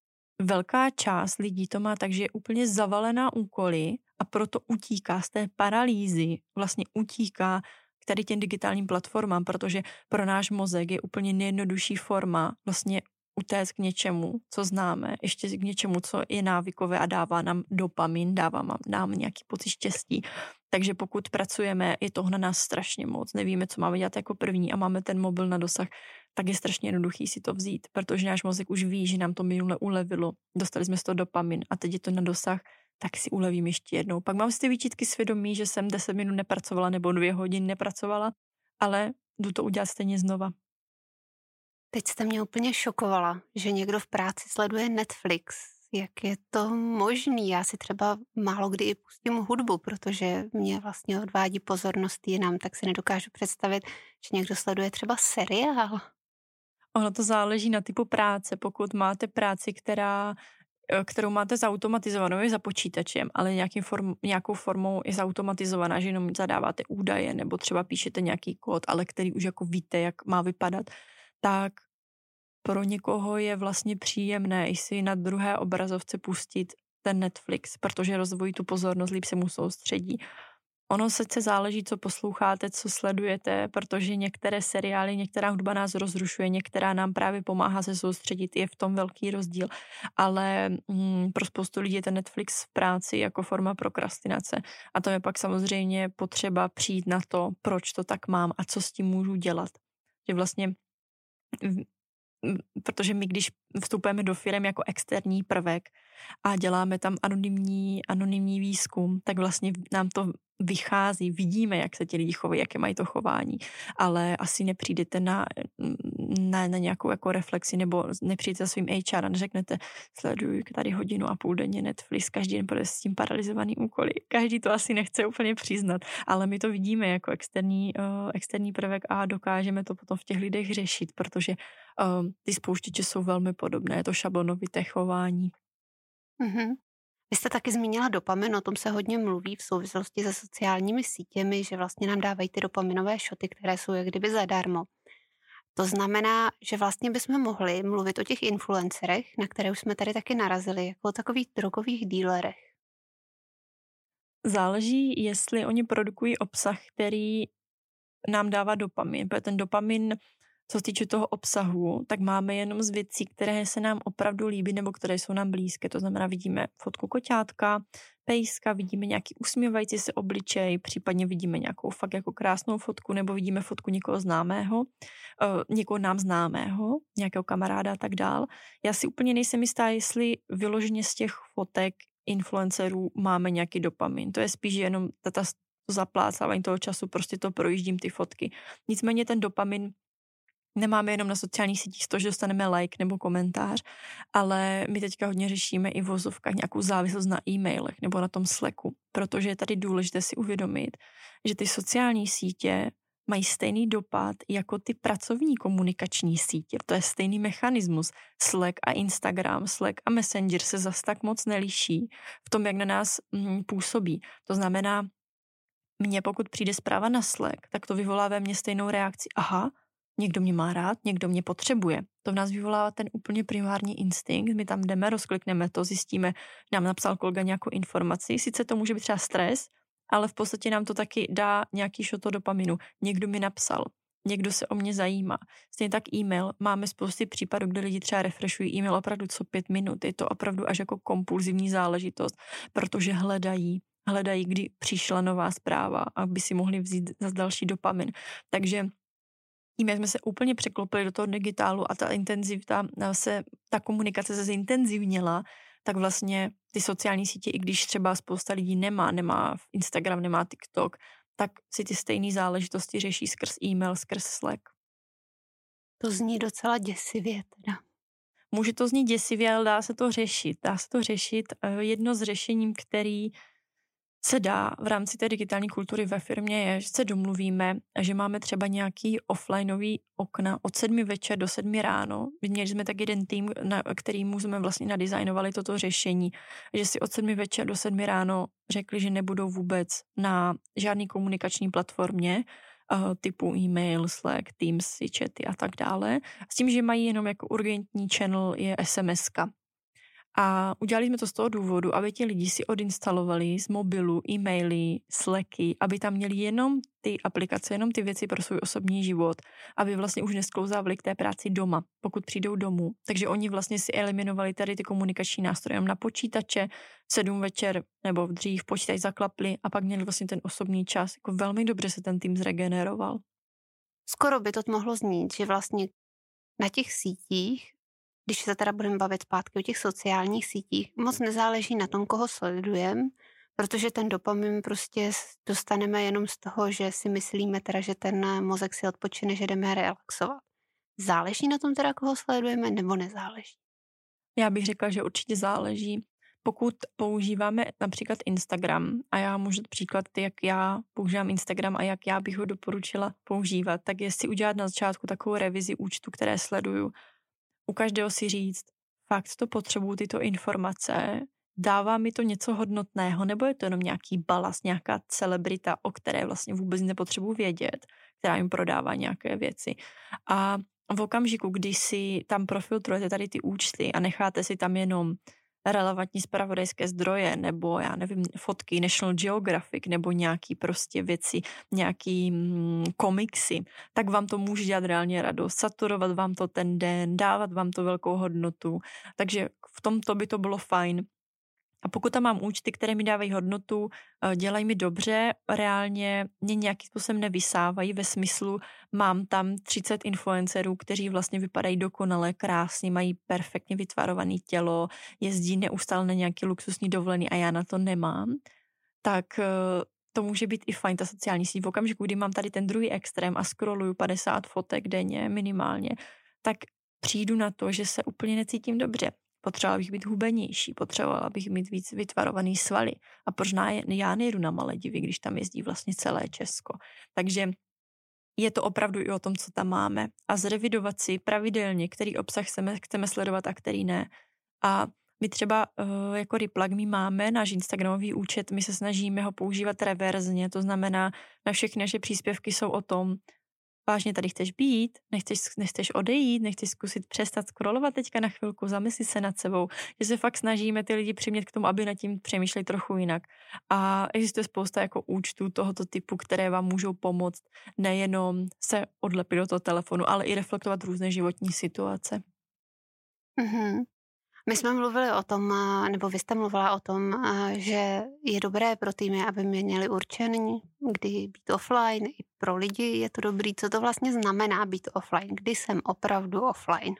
velká část lidí to má tak, že je úplně zavalená úkoly a proto utíká z té paralýzy, vlastně utíká k tady těm digitálním platformám, protože pro náš mozek je úplně nejjednodušší forma vlastně utéct k něčemu, co známe, ještě k něčemu, co je návykové a dává nám dopamin, dává nám nějaký pocit štěstí. Takže pokud pracujeme, je toho na nás strašně moc, nevíme, co máme dělat jako první a máme ten mobil na dosah, tak je strašně jednoduchý si to vzít, protože náš mozek už ví, že nám to minule ulevilo, dostali jsme z toho dopamin a teď je to na dosah, tak si ulevím ještě jednou. Pak mám z ty výčitky svědomí, že jsem 10 minut nepracovala nebo 2 hodiny nepracovala, ale jdu to udělat stejně znova.
Teď jste mě úplně šokovala, že někdo v práci sleduje Netflix. Jak je to možný? Já si třeba málo kdy i pustím hudbu, protože mě vlastně odvádí pozornost jinam, tak si nedokážu představit, že někdo sleduje třeba seriál.
Ono to záleží na typu práce. Pokud máte práci, kterou máte zautomatizovanou, je za počítačem, ale nějakou formou je zautomatizovaná, že jenom zadáváte údaje nebo třeba píšete nějaký kód, ale který už jako víte, jak má vypadat, tak pro někoho je vlastně příjemné i si na druhé obrazovce pustit ten Netflix, protože rozvojí tu pozornost, líp se mu soustředí. Ono sice záleží, co posloucháte, co sledujete, protože některé seriály, některá hudba nás rozrušuje, některá nám právě pomáhá se soustředit, je v tom velký rozdíl, ale pro spoustu lidí je ten Netflix v práci jako forma prokrastinace a to je pak samozřejmě potřeba přijít na to, proč to tak mám a co s tím můžu dělat. Že vlastně protože my, když vstupujeme do firem jako externí prvek a děláme tam anonymní výzkum, tak vlastně nám to vychází, vidíme, jak se ti lidi chovají, jaké mají to chování, ale asi nepřijdete na nějakou jako reflexi nebo nepřijdete za svým HR a neřeknete, sleduju tady 1,5 hodiny denně Netflix, každý den bude s tím paralizovaný úkoly. Každý to asi nechce úplně přiznat, ale my to vidíme jako externí prvek a dokážeme to potom v těch lidech řešit, protože ty spouštěče jsou velmi podobné, je to šablonovité chování.
Mm-hmm. Vy jste taky zmínila dopamin, o tom se hodně mluví v souvislosti se sociálními sítěmi, že vlastně nám dávají ty dopaminové šoty, které jsou jak kdyby zadarmo. To znamená, že vlastně bychom mohli mluvit o těch influencerech, na které už jsme tady taky narazili, jako o takových drogových dílerech.
Záleží, jestli oni produkují obsah, který nám dává dopamin, protože ten dopamin, co se týče toho obsahu, tak máme jenom z věcí, které se nám opravdu líbí nebo které jsou nám blízké. To znamená, vidíme fotku koťátka, pejska, vidíme nějaký usmívající se obličej, případně vidíme nějakou fakt jako krásnou fotku nebo vidíme fotku někoho známého, někoho nám známého, nějakého kamaráda a tak dál. Já si úplně nejsem jistá, jestli vyloženě z těch fotek influencerů máme nějaký dopamin. To je spíš jenom to zaplácávání toho času, prostě to projíždím ty fotky. Nicméně ten dopamin nemáme jenom na sociálních sítích z toho, že dostaneme like nebo komentář, ale my teďka hodně řešíme i v vozovkách nějakou závislost na e-mailech nebo na tom Slacku, protože je tady důležité si uvědomit, že ty sociální sítě mají stejný dopad jako ty pracovní komunikační sítě. To je stejný mechanismus. Slack a Instagram, Slack a Messenger se zas tak moc neliší v tom, jak na nás působí. To znamená, mně pokud přijde zpráva na Slack, tak to vyvolá ve mně stejnou reakci. Aha, někdo mě má rád, někdo mě potřebuje. To v nás vyvolává ten úplně primární instinkt, my tam jdeme, rozklikneme to, zjistíme, nám napsal kolega nějakou informaci, sice to může být třeba stres, ale v podstatě nám to taky dá nějaký shot dopaminu. Někdo mi napsal, někdo se o mě zajímá. Stejně tak e-mail. Máme spousty případů, kde lidi třeba refreshují e-mail opravdu co 5 minut. Je to opravdu až jako kompulzivní záležitost, protože hledají, kdy přišla nová zpráva, aby si mohli vzít za další dopamin. Takže tím, jak jsme se úplně překlopili do toho digitálu a ta komunikace se zintenzivněla, tak vlastně ty sociální sítě, i když třeba spousta lidí nemá Instagram, nemá TikTok, tak si ty stejné záležitosti řeší skrz e-mail, skrz Slack.
To zní docela děsivě teda.
Může to znít děsivě, ale dá se to řešit. Jedno z řešení, který se dá v rámci té digitální kultury ve firmě je, že se domluvíme, že máme třeba nějaký offlineový okna od 7 večer do 7 ráno. Měli jsme tak jeden tým, kterýmu jsme vlastně nadizajnovali toto řešení, že si od 7 večer do 7 ráno řekli, že nebudou vůbec na žádný komunikační platformě, typu e-mail, Slack, Teams, chaty a tak dále. S tím, že mají jenom jako urgentní channel je SMS-ka. A udělali jsme to z toho důvodu, aby ti lidi si odinstalovali z mobilu e-maily, Slacky, aby tam měli jenom ty aplikace, jenom ty věci pro svůj osobní život, aby vlastně už nesklouzávali k té práci doma, pokud přijdou domů. Takže oni vlastně si eliminovali tady ty komunikační nástroje jenom na počítače, 7 večer nebo dřív počítač zaklapli a pak měli vlastně ten osobní čas. Jako velmi dobře se ten tým zregeneroval.
Skoro by to mohlo znít, že vlastně na těch sítích, když se teda budeme bavit zpátky o těch sociálních sítích, moc nezáleží na tom, koho sledujeme, protože ten dopamin prostě dostaneme jenom z toho, že si myslíme teda, že ten mozek si odpočine, že jdeme relaxovat. Záleží na tom teda, koho sledujeme, nebo nezáleží?
Já bych řekla, že určitě záleží. Pokud používáme například Instagram, a já můžu příklad, jak já používám Instagram a jak já bych ho doporučila používat, tak je si udělat na začátku takovou revizi účtu, které sleduju. U každého si říct, fakt to potřebuju tyto informace, dává mi to něco hodnotného, nebo je to jenom nějaký balast, nějaká celebrita, o které vlastně vůbec nepotřebuji vědět, která jim prodává nějaké věci. A v okamžiku, kdy si tam profiltrujete tady ty účty a necháte si tam jenom relevantní zpravodajské zdroje, nebo já nevím, fotky National Geographic, nebo nějaký prostě věci, nějaký komiksy, tak vám to může dělat reálně radost, saturovat vám to ten den, dávat vám to velkou hodnotu, takže v tomto by to bylo fajn. A pokud tam mám účty, které mi dávají hodnotu, dělají mi dobře, reálně mě nějakým způsobem nevysávají ve smyslu, mám tam 30 influencerů, kteří vlastně vypadají dokonale, krásně, mají perfektně vytvarované tělo, jezdí neustále na nějaký luxusní dovolený a já na to nemám, tak to může být i fajn, ta sociální síť. V okamžiku, kdy mám tady ten druhý extrém a scrolluju 50 fotek denně minimálně, tak přijdu na to, že se úplně necítím dobře. Potřebovala bych být hubenější, potřebovala bych mít víc vytvarovaný svaly. A proč já nejdu na Maledivy, když tam jezdí vlastně celé Česko. Takže je to opravdu i o tom, co tam máme. A zrevidovat si pravidelně, který obsah chceme sledovat a který ne. A my třeba jako Replug máme náš Instagramový účet, my se snažíme ho používat reverzně, to znamená, na všechny naše příspěvky jsou o tom, vážně tady chceš být, nechceš odejít, nechceš zkusit přestat scrollovat teďka na chvilku, zamyslit se nad sebou, že se fakt snažíme ty lidi přimět k tomu, aby nad tím přemýšleli trochu jinak. A existuje spousta jako účtů tohoto typu, které vám můžou pomoct nejenom se odlepit do toho telefonu, ale i reflektovat různé životní situace.
Mm-hmm. My jsme mluvili o tom, nebo vy jste mluvila o tom, že je dobré pro týmy, aby měli určení, kdy být offline, i pro lidi je to dobrý. Co to vlastně znamená být offline? Kdy jsem opravdu offline?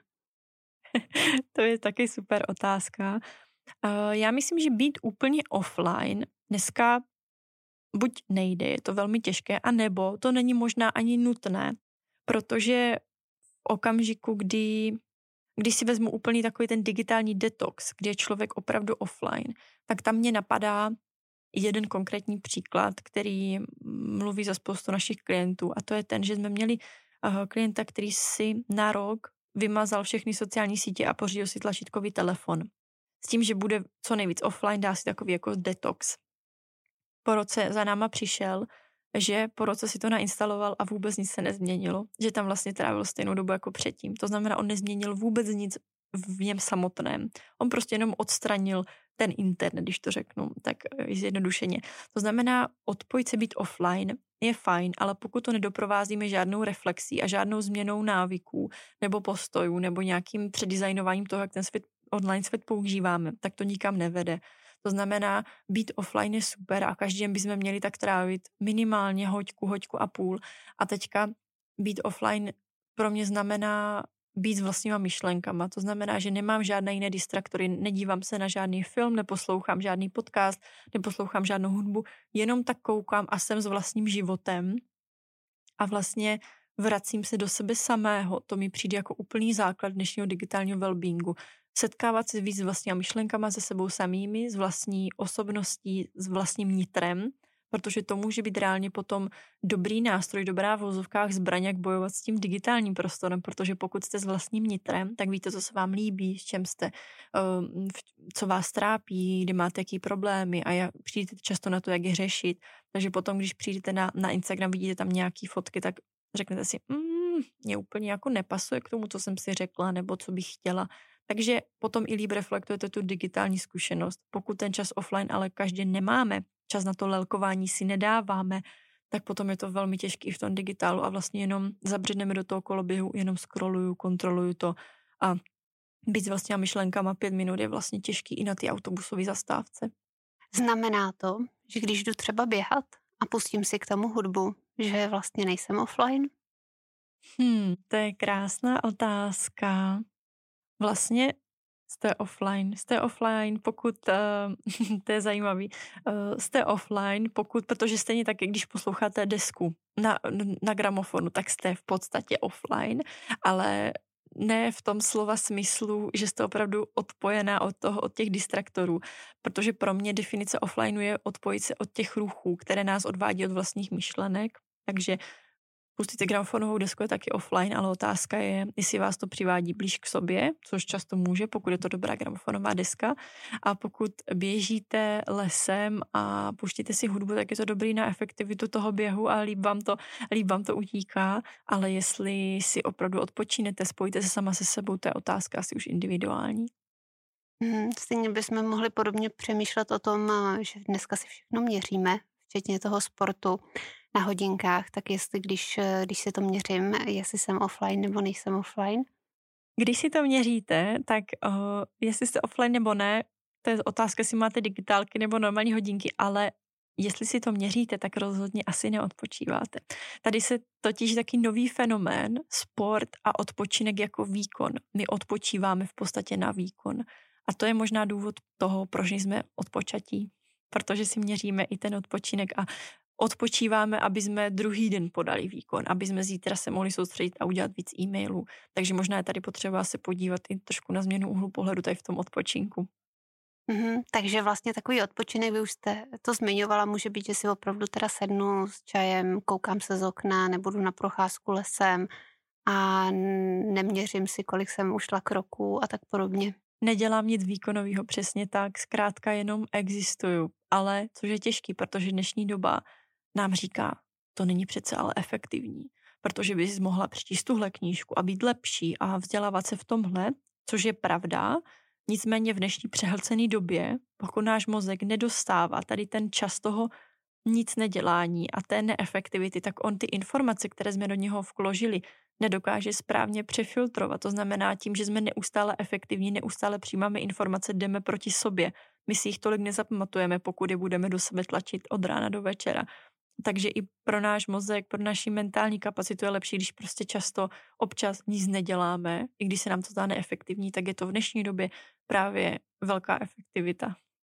To je taky super otázka. Já myslím, že být úplně offline dneska buď nejde, je to velmi těžké, anebo to není možná ani nutné, protože v okamžiku, když si vezmu úplně takový ten digitální detox, kde je člověk opravdu offline, tak tam mě napadá jeden konkrétní příklad, který mluví za spoustu našich klientů, a to je ten, že jsme měli klienta, který si na rok vymazal všechny sociální sítě a pořídil si tlačítkový telefon. S tím, že bude co nejvíc offline, dá si takový jako detox. Po roce za náma přišel že po roce si to nainstaloval a vůbec nic se nezměnilo, že tam vlastně trávil stejnou dobu jako předtím. To znamená, on nezměnil vůbec nic v něm samotném. On prostě jenom odstranil ten internet, když to řeknu, tak zjednodušeně. To znamená, odpojit se, být offline je fajn, ale pokud to nedoprovázíme žádnou reflexí a žádnou změnou návyků nebo postojů nebo nějakým předesignováním toho, jak ten online svět používáme, tak to nikam nevede. To znamená, být offline je super a každý den bychom měli tak trávit minimálně hoďku a půl. A teďka být offline pro mě znamená být s vlastníma myšlenkama. To znamená, že nemám žádné jiné distraktory, nedívám se na žádný film, neposlouchám žádný podcast, neposlouchám žádnou hudbu, jenom tak koukám a jsem s vlastním životem a vlastně vracím se do sebe samého. To mi přijde jako úplný základ dnešního digitálního wellbeingu. Setkávat se víc s vlastníma myšlenkama, se sebou samými, s vlastní osobností, s vlastním nitrem, protože to může být reálně potom dobrý nástroj, dobrá v vozovkách zbraň, jak bojovat s tím digitálním prostorem, protože pokud jste s vlastním nitrem, tak víte, co se vám líbí, s čem jste, co vás trápí, kde máte jaký problémy a přijdete často na to, jak je řešit. Takže potom, když přijdete na Instagram, vidíte tam nějaký fotky, tak řeknete si, mě úplně jako nepasuje k tomu, co jsem si řekla, nebo co bych chtěla. Takže potom i líp reflektujete tu digitální zkušenost. Pokud ten čas offline ale každý nemáme, čas na to lelkování si nedáváme, tak potom je to velmi těžký v tom digitálu a vlastně jenom zabředneme do toho koloběhu, jenom scrolluju, kontroluju to a být s vlastníma myšlenkama 5 minut je vlastně těžký i na ty autobusové zastávce.
Znamená to, že když jdu třeba běhat a pustím si k tomu hudbu, že vlastně nejsem offline?
To je krásná otázka. Vlastně jste offline, pokud, to je zajímavý, jste offline, protože stejně tak, když posloucháte desku na gramofonu, tak jste v podstatě offline, ale ne v tom slova smyslu, že jste opravdu odpojená od těch distraktorů, protože pro mě definice offline je odpojit se od těch ruchů, které nás odvádí od vlastních myšlenek, takže pustíte gramofonovou desku je taky offline, ale otázka je, jestli vás to přivádí blíž k sobě, což často může, pokud je to dobrá gramofonová deska. A pokud běžíte lesem a puštíte si hudbu, tak je to dobrý na efektivitu toho běhu a líp vám to utíká. Ale jestli si opravdu odpočínete, spojíte se sama se sebou, to je otázka asi už individuální.
Stejně bychom mohli podobně přemýšlet o tom, že dneska si všechno měříme, včetně toho sportu na hodinkách, tak jestli když si to měřím, jestli jsem offline nebo nejsem offline?
Když si to měříte, tak jestli jste offline nebo ne, to je otázka, jestli máte digitálky nebo normální hodinky, ale jestli si to měříte, tak rozhodně asi neodpočíváte. Tady se totiž taky nový fenomén, sport a odpočinek jako výkon. My odpočíváme v podstatě na výkon. A to je možná důvod toho, proč jsme odpočatí. Protože si měříme i ten odpočinek a odpočíváme, aby jsme druhý den podali výkon, aby jsme zítra se mohli soustředit a udělat víc e-mailů. Takže možná je tady potřeba se podívat i trošku na změnu úhlu pohledu tady v tom odpočinku.
Takže vlastně takový odpočinek, vy už jste to zmiňovala, může být, že si opravdu teda sednu s čajem, koukám se z okna, nebudu na procházku lesem a neměřím si, kolik jsem ušla kroků a tak podobně.
Nedělám nic výkonového, přesně tak, zkrátka jenom existuju. Ale což je těžký, protože dnešní doba nám říká, to není přece ale efektivní, protože bys mohla přečíst tuhle knížku a být lepší a vzdělávat se v tomhle, což je pravda. Nicméně v dnešní přehlcené době, pokud náš mozek nedostává tady ten čas toho nic nedělání a té neefektivity, tak on ty informace, které jsme do něho vložili, nedokáže správně přefiltrovat. To znamená tím, že jsme neustále efektivní, neustále přijímáme informace, jdeme proti sobě. My si jich tolik nezapamatujeme, pokud je budeme do sebe tlačit od rána do večera. Takže i pro náš mozek, pro naši mentální kapacitu je lepší, když prostě často občas nic neděláme, i když se nám to zdá neefektivní, tak je to v dnešní době právě velká efektivita.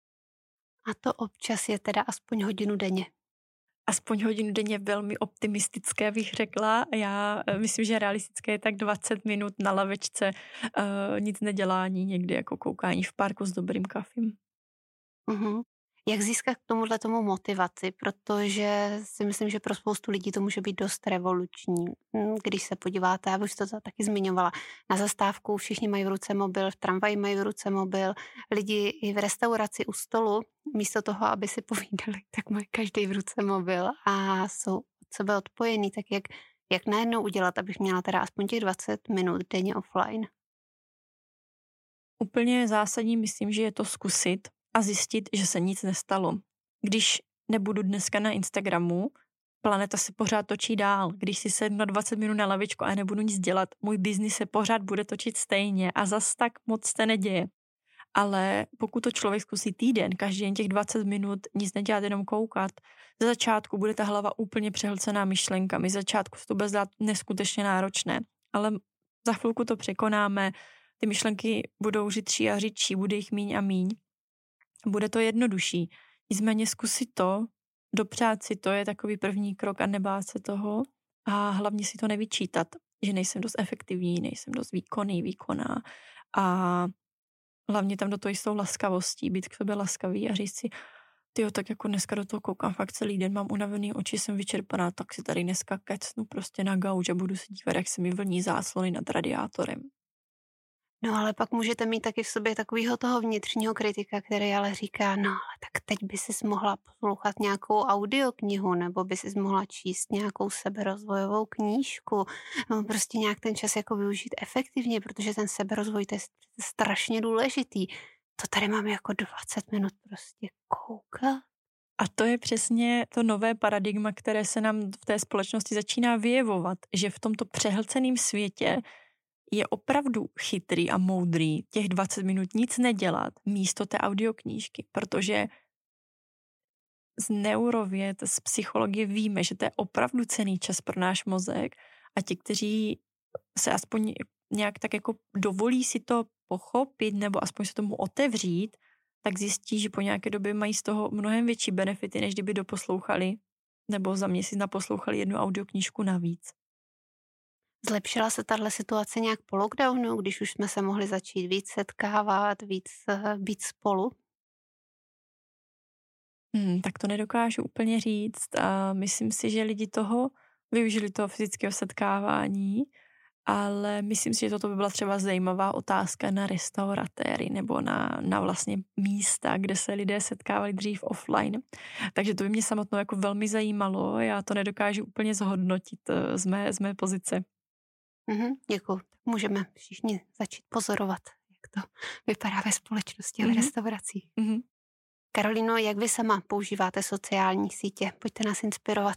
A to občas je teda aspoň hodinu denně.
Aspoň hodinu denně velmi optimistické, bych řekla. Já myslím, že realistické je tak 20 minut na lavečce, nic nedělání, někdy jako koukání v parku s dobrým kafem.
Jak získat k tomu motivaci, protože si myslím, že pro spoustu lidí to může být dost revoluční. Když se podíváte, já už to taky zmiňovala, na zastávku všichni mají v ruce mobil, v tramvaji mají v ruce mobil, lidi i v restauraci u stolu, místo toho, aby si povídali, tak mají každý v ruce mobil a jsou od sebe odpojený. Tak jak najednou udělat, abych měla teda aspoň těch 20 minut denně offline?
Úplně zásadní myslím, že je to zkusit a zjistit, že se nic nestalo. Když nebudu dneska na Instagramu, planeta se pořád točí dál. Když si sednu na 20 minut na lavičku a nebudu nic dělat, můj biznis se pořád bude točit stejně a zas tak moc se neděje. Ale pokud to člověk zkusí týden, každý den těch 20 minut nic nedělat, jenom koukat, ze začátku bude ta hlava úplně přehlcená myšlenkami, ze začátku se to bude zdát neskutečně náročné, ale za chvilku to překonáme, ty myšlenky budou řidčí a řidčí, bude jich míň a míň. Bude to jednodušší. Nicméně zkusit to, dopřát si to je takový první krok a nebát se toho a hlavně si to nevyčítat, že nejsem dost efektivní, nejsem dost výkonná a hlavně tam do toho jistou laskavostí, být k sobě laskavý a říct si, tyjo, tak jako dneska do toho koukám fakt celý den, mám unavený oči, jsem vyčerpaná, tak si tady dneska kecnu prostě na gauč a budu se dívat, jak se mi vlní záclony nad radiátorem.
No ale pak můžete mít taky v sobě takového toho vnitřního kritika, který ale říká, no ale tak teď by sis mohla poslouchat nějakou audioknihu, nebo by sis mohla číst nějakou seberozvojovou knížku, no prostě nějak ten čas jako využít efektivně, protože ten seberozvoj to je strašně důležitý. To tady mám jako 20 minut prostě koukat.
A to je přesně to nové paradigma, které se nám v té společnosti začíná vyjevovat, že v tomto přehlceném světě je opravdu chytrý a moudrý těch 20 minut nic nedělat místo té audioknížky, protože z neurověd, z psychologie víme, že to je opravdu cenný čas pro náš mozek a ti, kteří se aspoň nějak tak jako dovolí si to pochopit nebo aspoň se tomu otevřít, tak zjistí, že po nějaké době mají z toho mnohem větší benefity, než kdyby doposlouchali nebo za měsíc naposlouchali jednu audioknížku navíc.
Zlepšila se tahle situace nějak po lockdownu, když už jsme se mohli začít víc setkávat, víc být spolu?
Tak to nedokážu úplně říct a myslím si, že lidi využili toho fyzického setkávání, ale myslím si, že toto by byla třeba zajímavá otázka na restauratéry nebo na vlastně místa, kde se lidé setkávali dřív offline. Takže to by mě samotnou jako velmi zajímalo, já to nedokážu úplně zhodnotit z mé pozice.
Děkuju. Můžeme všichni začít pozorovat, jak to vypadá ve společnosti a v restauracích. Karolíno, jak vy sama používáte sociální sítě? Pojďte nás inspirovat.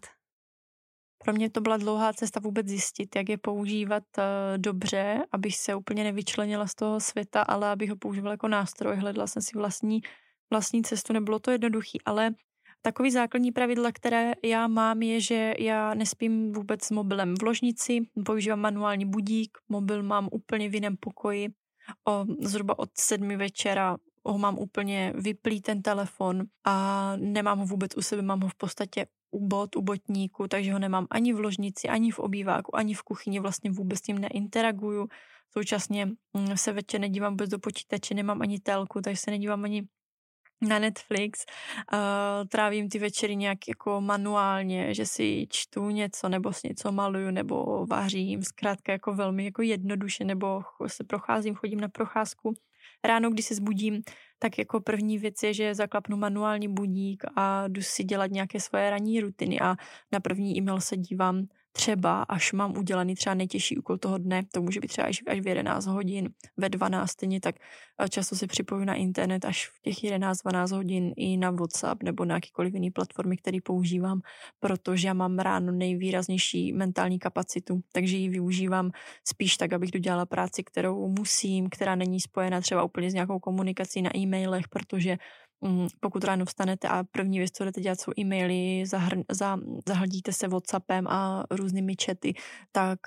Pro mě to byla dlouhá cesta vůbec zjistit, jak je používat dobře, abych se úplně nevyčlenila z toho světa, ale abych ho používala jako nástroj. Hledala jsem si vlastní cestu, nebylo to jednoduchý, ale takový základní pravidla, které já mám, je, že já nespím vůbec s mobilem v ložnici, používám manuální budík, mobil mám úplně v jiném pokoji, zhruba od 7 večera ho mám úplně vyplý ten telefon a nemám ho vůbec u sebe, mám ho v podstatě u botníku, takže ho nemám ani v ložnici, ani v obýváku, ani v kuchyni, vlastně vůbec s tím neinteraguju. Současně se večer nedívám vůbec do počítače, nemám ani telku, takže se nedívám ani na Netflix, trávím ty večery nějak jako manuálně, že si čtu něco, nebo si něco maluju, nebo vařím, zkrátka jako velmi jako jednoduše, nebo se chodím na procházku. Ráno, když se zbudím, tak jako první věc je, že zaklapnu manuální budík a jdu si dělat nějaké svoje ranní rutiny a na první e-mail se dívám třeba, až mám udělaný třeba nejtěžší úkol toho dne, to může být třeba až v 11 hodin, ve 12 stejně, tak často se připoju na internet až v těch 11-12 hodin i na WhatsApp nebo na jakýkoliv jiný platformy, který používám, protože já mám ráno nejvýraznější mentální kapacitu, takže ji využívám spíš tak, abych dodělala práci, kterou musím, která není spojena třeba úplně s nějakou komunikací na e-mailech, protože pokud ráno vstanete a první věc, co jdete dělat, jsou e-maily, zahldíte se WhatsAppem a různými chaty, tak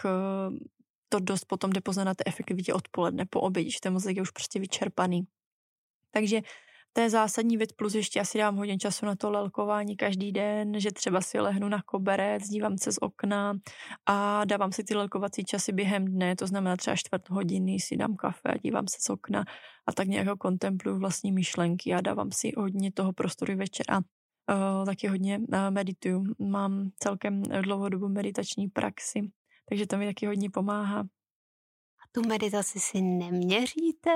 to dost potom jde poznat na té efektivitě odpoledne, po obědě, že ten mozek je už prostě vyčerpaný. Takže To je zásadní věc, plus ještě asi dám hodně času na to lelkování každý den, že třeba si lehnu na koberec, dívám se z okna a dávám si ty lelkovací časy během dne, to znamená třeba 4 hodiny si dám kafe a dívám se z okna a tak nějak kontempluju vlastní myšlenky a dávám si hodně toho prostoru večer a taky hodně medituju. Mám celkem dlouhodobou meditační praxi, takže to mi taky hodně pomáhá.
A tu meditaci si neměříte?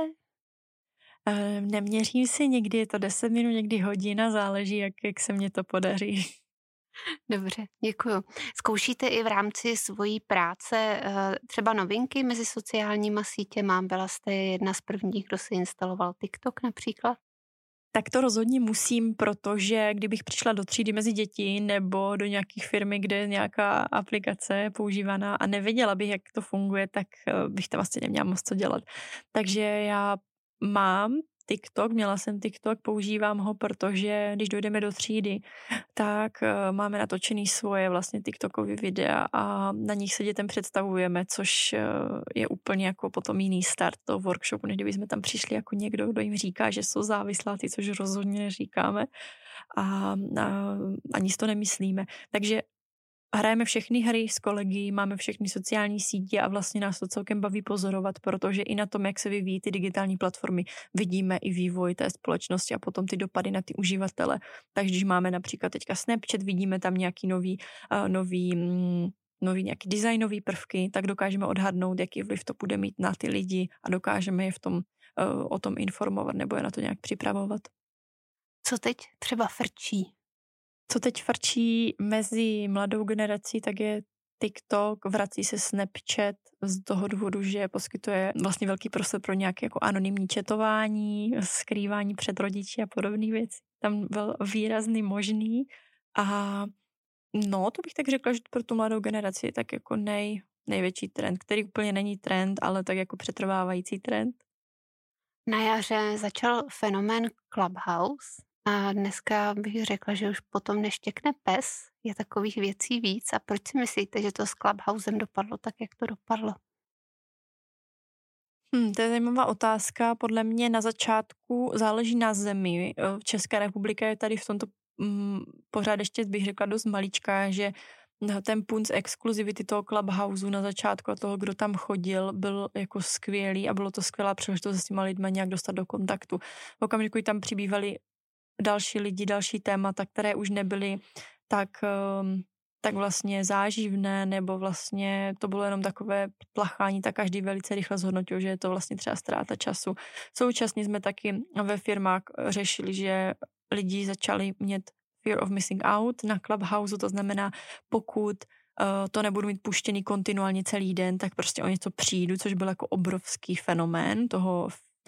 Neměřím si, někdy je to 10 minut, někdy hodina, záleží, jak se mně to podaří.
Dobře, děkuju. Zkoušíte i v rámci svojí práce třeba novinky mezi sociálníma sítěma? Byla jste jedna z prvních, kdo si instaloval TikTok například?
Tak to rozhodně musím, protože kdybych přišla do třídy mezi děti nebo do nějakých firmy, kde je nějaká aplikace používaná a nevěděla bych, jak to funguje, tak bych tam vlastně neměla moc co dělat. Takže já mám TikTok, měla jsem TikTok, používám ho, protože když dojdeme do třídy, tak máme natočený svoje vlastně TikTokové videa a na nich se dětem představujeme, což je úplně jako potom jiný start toho workshopu, než kdyby jsme tam přišli jako někdo, kdo jim říká, že jsou závisláci, což rozhodně neříkáme a ani si to nemyslíme. Takže hrajeme všechny hry s kolegy, máme všechny sociální sítě a vlastně nás to celkem baví pozorovat, protože i na tom, jak se vyvíjí ty digitální platformy, vidíme i vývoj té společnosti a potom ty dopady na ty uživatele. Takže když máme například teďka Snapchat, vidíme tam nějaký nový nějaký designový prvky, tak dokážeme odhadnout, jaký vliv to bude mít na ty lidi a dokážeme je o tom informovat nebo je na to nějak připravovat.
Co teď třeba frčí?
Co teď frčí mezi mladou generací, tak je TikTok, vrací se Snapchat z toho důvodu, že poskytuje vlastně velký prostor pro nějaké jako anonymní chatování, skrývání před rodiči a podobné věci. Tam byl výrazný možný a no, to bych tak řekla, že pro tu mladou generaci je tak jako největší trend, který úplně není trend, ale tak jako přetrvávající trend.
Na jaře začal fenomén Clubhouse a dneska bych řekla, že už potom neštěkne pes, je takových věcí víc. A proč si myslíte, že to s Clubhousem dopadlo tak, jak to dopadlo?
To je zajímavá otázka. Podle mě na začátku záleží na zemi. Česká republika je tady v tomto pořád ještě bych řekla dost maličká, že ten punc exkluzivity toho Clubhouseu na začátku a toho, kdo tam chodil, byl jako skvělý a bylo to skvělá příležitost s těma lidma nějak dostat do kontaktu. V okamžiku, kdy tam přibývali další lidi, další témata, které už nebyly tak vlastně záživné, nebo vlastně to bylo jenom takové plachání, tak každý velice rychle zhodnotil, že je to vlastně třeba ztráta času. Současně jsme taky ve firmách řešili, že lidi začali mít fear of missing out na Clubhouse, to znamená, pokud to nebudu mít puštěný kontinuálně celý den, tak prostě o něco přijdu, což byl jako obrovský fenomén toho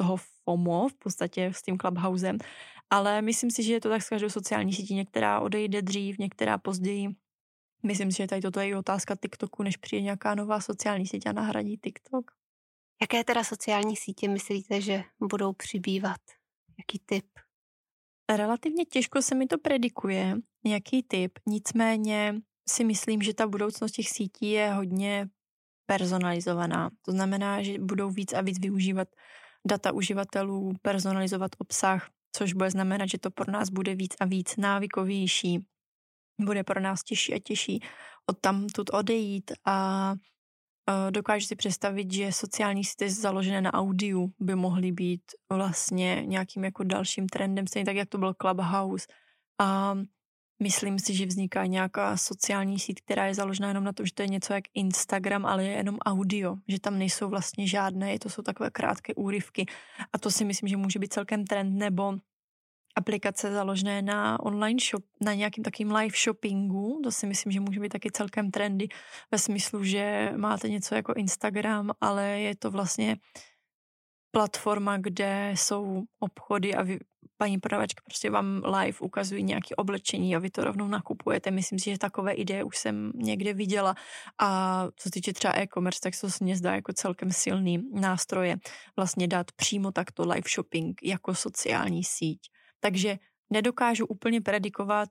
FOMO v podstatě s tím Clubhousem. Ale myslím si, že je to tak s každou sociální sítí. Některá odejde dřív, některá později. Myslím si, že tady toto je i otázka TikToku, než přijde nějaká nová sociální síť a nahradí TikTok.
Jaké teda sociální sítě myslíte, že budou přibývat? Jaký typ?
Relativně těžko se mi to predikuje, jaký typ. Nicméně si myslím, že ta budoucnost těch sítí je hodně personalizovaná. To znamená, že budou víc a víc využívat data uživatelů, personalizovat obsah, což bude znamenat, že to pro nás bude víc a víc návykovější. Bude pro nás těžší a těžší odtamtud odejít a dokážu si představit, že sociální sítě založené na audiu by mohly být vlastně nějakým jako dalším trendem, stejně tak, jak to byl Clubhouse. A myslím si, že vzniká nějaká sociální síť, která je založena jenom na tom, že to je něco jak Instagram, ale je jenom audio, že tam nejsou vlastně žádné, to jsou takové krátké úryvky. A to si myslím, že může být celkem trend, nebo aplikace založené na online shop, na nějakým takým live shoppingu, to si myslím, že může být taky celkem trendy ve smyslu, že máte něco jako Instagram, ale je to vlastně platforma, kde jsou obchody a paní prodavačka prostě vám live ukazují nějaké oblečení a vy to rovnou nakupujete. Myslím si, že takové ideje už jsem někde viděla a co se týče třeba e-commerce, tak to se mně zdá jako celkem silný nástroje vlastně dát přímo takto live shopping jako sociální síť. Takže nedokážu úplně predikovat,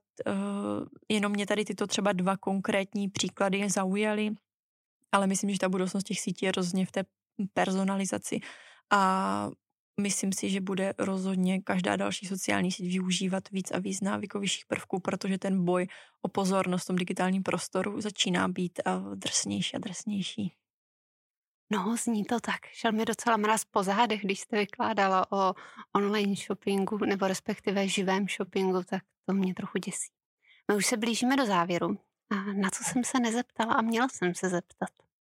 jenom mě tady tyto třeba 2 konkrétní příklady zaujaly, ale myslím, že ta budoucnost těch sítí je rozhodně v té personalizaci a myslím si, že bude rozhodně každá další sociální síť využívat víc a víc návykovějších prvků, protože ten boj o pozornost v tom digitálním prostoru začíná být drsnější a drsnější.
No, zní to tak. Šel mi docela mráz po zádech, když jste vykládala o online shoppingu, nebo respektive živém shoppingu, tak to mě trochu děsí. My už se blížíme do závěru. A na co jsem se nezeptala a měla jsem se zeptat?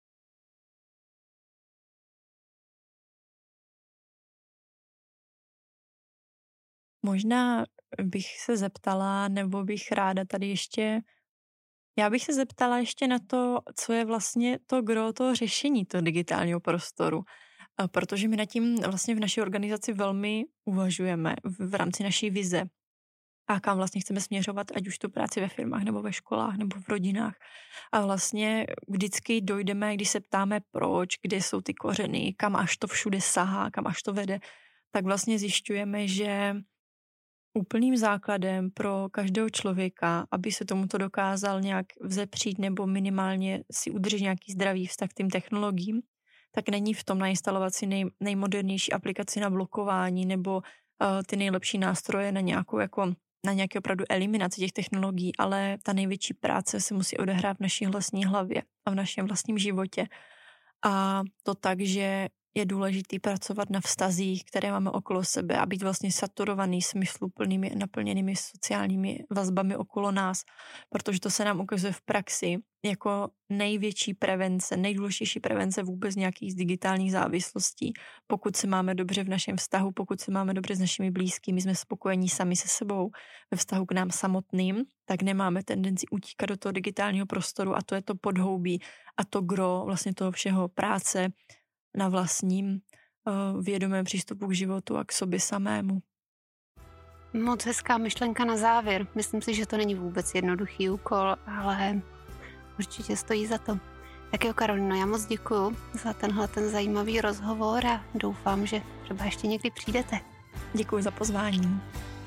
Možná bych se zeptala, nebo bych ráda tady ještě, já bych se zeptala ještě na to, co je vlastně to gro toho řešení toho digitálního prostoru. Protože my nad tím vlastně v naší organizaci velmi uvažujeme v rámci naší vize a kam vlastně chceme směřovat, ať už tu práci ve firmách, nebo ve školách, nebo v rodinách. A vlastně vždycky dojdeme, když se ptáme proč, kde jsou ty kořeny, kam až to všude sahá, kam až to vede, tak vlastně zjišťujeme, že úplným základem pro každého člověka, aby se tomuto dokázal nějak vzepřít nebo minimálně si udržet nějaký zdravý vztah k těm technologiím, tak není v tom nainstalovat si nejmodernější aplikaci na blokování nebo ty nejlepší nástroje na nějaké opravdu eliminaci těch technologií, ale ta největší práce se musí odehrát v naší vlastní hlavě a v našem vlastním životě. A to tak, že je důležitý pracovat na vztazích, které máme okolo sebe a být vlastně saturovaný smysluplnými, naplněnými sociálními vazbami okolo nás, protože to se nám ukazuje v praxi jako největší prevence, nejdůležitější prevence vůbec nějakých z digitálních závislostí. Pokud se máme dobře v našem vztahu, pokud se máme dobře s našimi blízkými, jsme spokojení sami se sebou ve vztahu k nám samotným, tak nemáme tendenci utíkat do toho digitálního prostoru a to je to podhoubí a to gro vlastně toho všeho práce na vlastním vědomém přístupu k životu a k sobě samému.
Moc hezká myšlenka na závěr. Myslím si, že to není vůbec jednoduchý úkol, ale určitě stojí za to. Tak jo, Karolino, já moc děkuju za ten zajímavý rozhovor a doufám, že třeba ještě někdy přijdete.
Děkuji za pozvání.